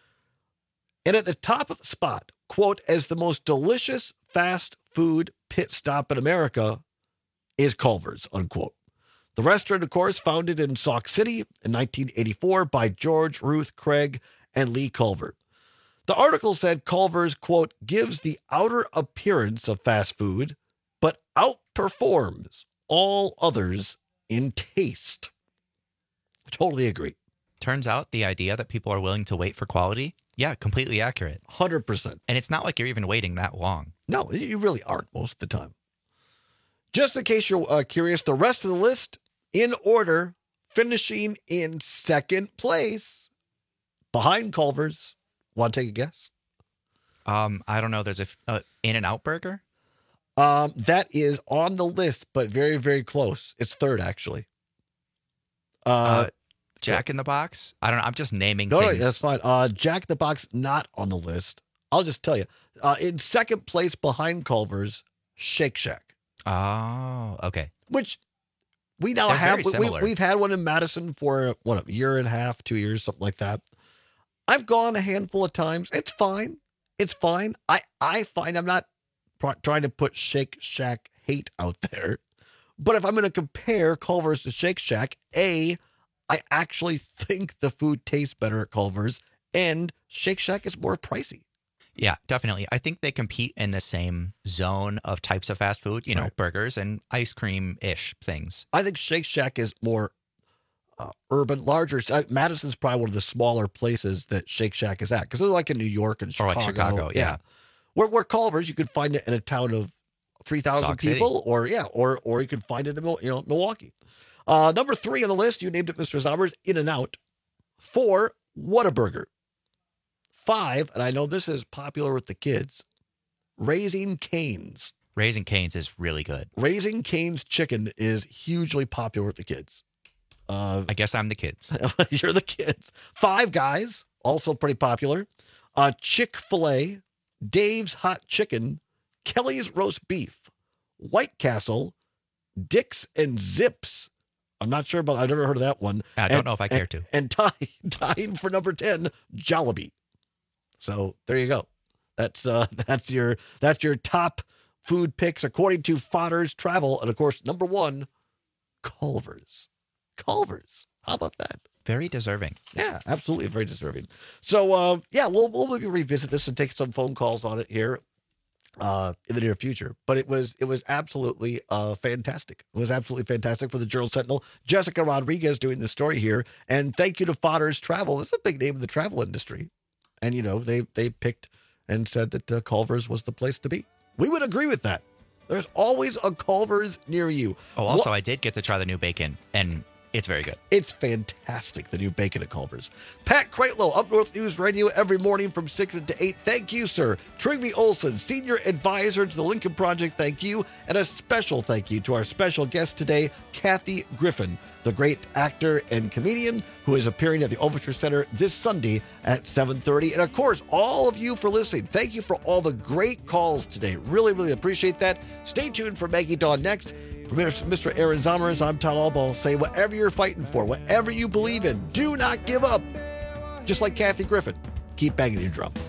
And at the top of the spot, quote, as the most delicious fast food pit stop in America is Culver's, unquote. The restaurant, of course, founded in Sauk City in nineteen eighty-four by George, Ruth, Craig, and Lee Culver. The article said Culver's, quote, gives the outer appearance of fast food, but outperforms all others in taste. I totally agree. Turns out the idea that people are willing to wait for quality, yeah, completely accurate. one hundred percent. And it's not like you're even waiting that long. No, you really aren't most of the time. Just in case you're uh, curious, the rest of the list, in order, finishing in second place behind Culver's. Want to take a guess? Um, I don't know. There's a uh, In-N-Out Burger. Um, that is on the list, but very, very close. It's third, actually. Uh, uh Jack in the Box. I don't know. I'm just naming no, things. No, that's fine. Uh, Jack in the Box not on the list. I'll just tell you. Uh, in second place behind Culver's, Shake Shack. Oh, okay. Which we now They're have. very We, similar. we've had one in Madison for what a year and a half, two years, something like that. I've gone a handful of times. It's fine. It's fine. I, I find I'm not pr- trying to put Shake Shack hate out there. But if I'm going to compare Culver's to Shake Shack, A, I actually think the food tastes better at Culver's, and Shake Shack is more pricey. Yeah, definitely. I think they compete in the same zone of types of fast food, you know, Right. burgers and ice cream-ish things. I think Shake Shack is more uh, urban, larger. Uh, Madison's probably one of the smaller places that Shake Shack is at, because they're like in New York and Chicago. Or like Chicago, yeah. Where, where Culver's, you could find it in a town of three thousand Sauk City. people, or yeah, or or you could find it in Mil- you know Milwaukee. Uh, number three on the list, you named it, Mister Zommers, In-N-Out. Four, Whataburger. Five, and I know this is popular with the kids, Raising Cane's. Raising Cane's is really good. Raising Cane's chicken is hugely popular with the kids. Uh, I guess I'm the kids. You're the kids. Five Guys, also pretty popular. Uh, Chick-fil-A, Dave's Hot Chicken, Kelly's Roast Beef, White Castle, Dick's and Zips. I'm not sure, but I've never heard of that one. I don't And- know if I care and- to. And tying, tying for number ten, Jollibee. So there you go. That's uh, that's your that's your top food picks according to Fodder's Travel, and of course, number one, Culver's. Culver's. How about that? Very deserving. Yeah, absolutely, very deserving. So uh, yeah, we'll we'll maybe revisit this and take some phone calls on it here uh, in the near future. But it was it was absolutely uh, fantastic. It was absolutely fantastic for the Journal Sentinel. Jessica Rodriguez doing the story here, and thank you to Fodder's Travel. It's a big name in the travel industry. And, you know, they they picked and said that uh, Culver's was the place to be. We would agree with that. There's always a Culver's near you. Oh, also, What- I did get to try the new bacon, and it's very good. It's fantastic, the new bacon at Culver's. Pat Kreitlow, Up North News Radio, every morning from six to eight. Thank you, sir. Trygve Olson, Senior Advisor to the Lincoln Project, thank you. And a special thank you to our special guest today, Kathy Griffin, the great actor and comedian who is appearing at the Overture Center this Sunday at seven thirty. And of course, all of you for listening. Thank you for all the great calls today. Really, really appreciate that. Stay tuned for Maggie Dawn next. For Mister Aaron Zomers, I'm Todd Albaugh. Say whatever you're fighting for, whatever you believe in, do not give up. Just like Kathy Griffin, keep banging your drum.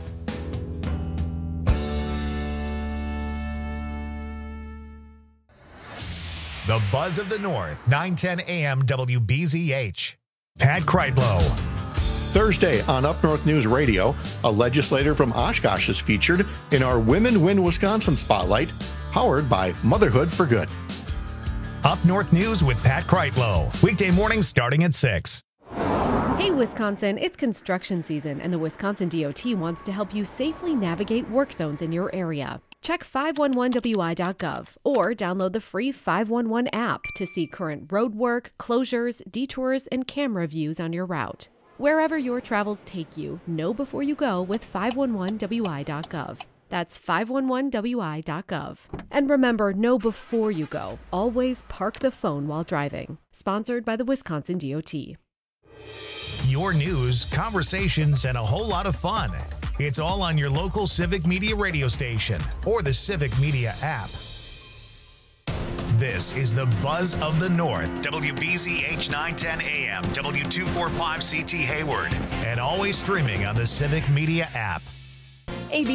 The Buzz of the North, nine ten A M W B Z H. Pat Kreitlow. Thursday on Up North News Radio, a legislator from Oshkosh is featured in our Women Win Wisconsin Spotlight, powered by Motherhood for Good. Up North News with Pat Kreitlow. Weekday mornings starting at six. Hey, Wisconsin, it's construction season, and the Wisconsin D O T wants to help you safely navigate work zones in your area. Check five one one W I dot gov or download the free five one one app to see current road work, closures, detours, and camera views on your route. Wherever your travels take you, know before you go with five one one W I dot gov. That's five one one W I dot gov. And remember, know before you go. Always park the phone while driving. Sponsored by the Wisconsin D O T. Your news, conversations, and a whole lot of fun. It's all on your local Civic Media radio station or the Civic Media app. This is the Buzz of the North, W B Z H nine ten A M, W two forty-five C T Hayward, and always streaming on the Civic Media app.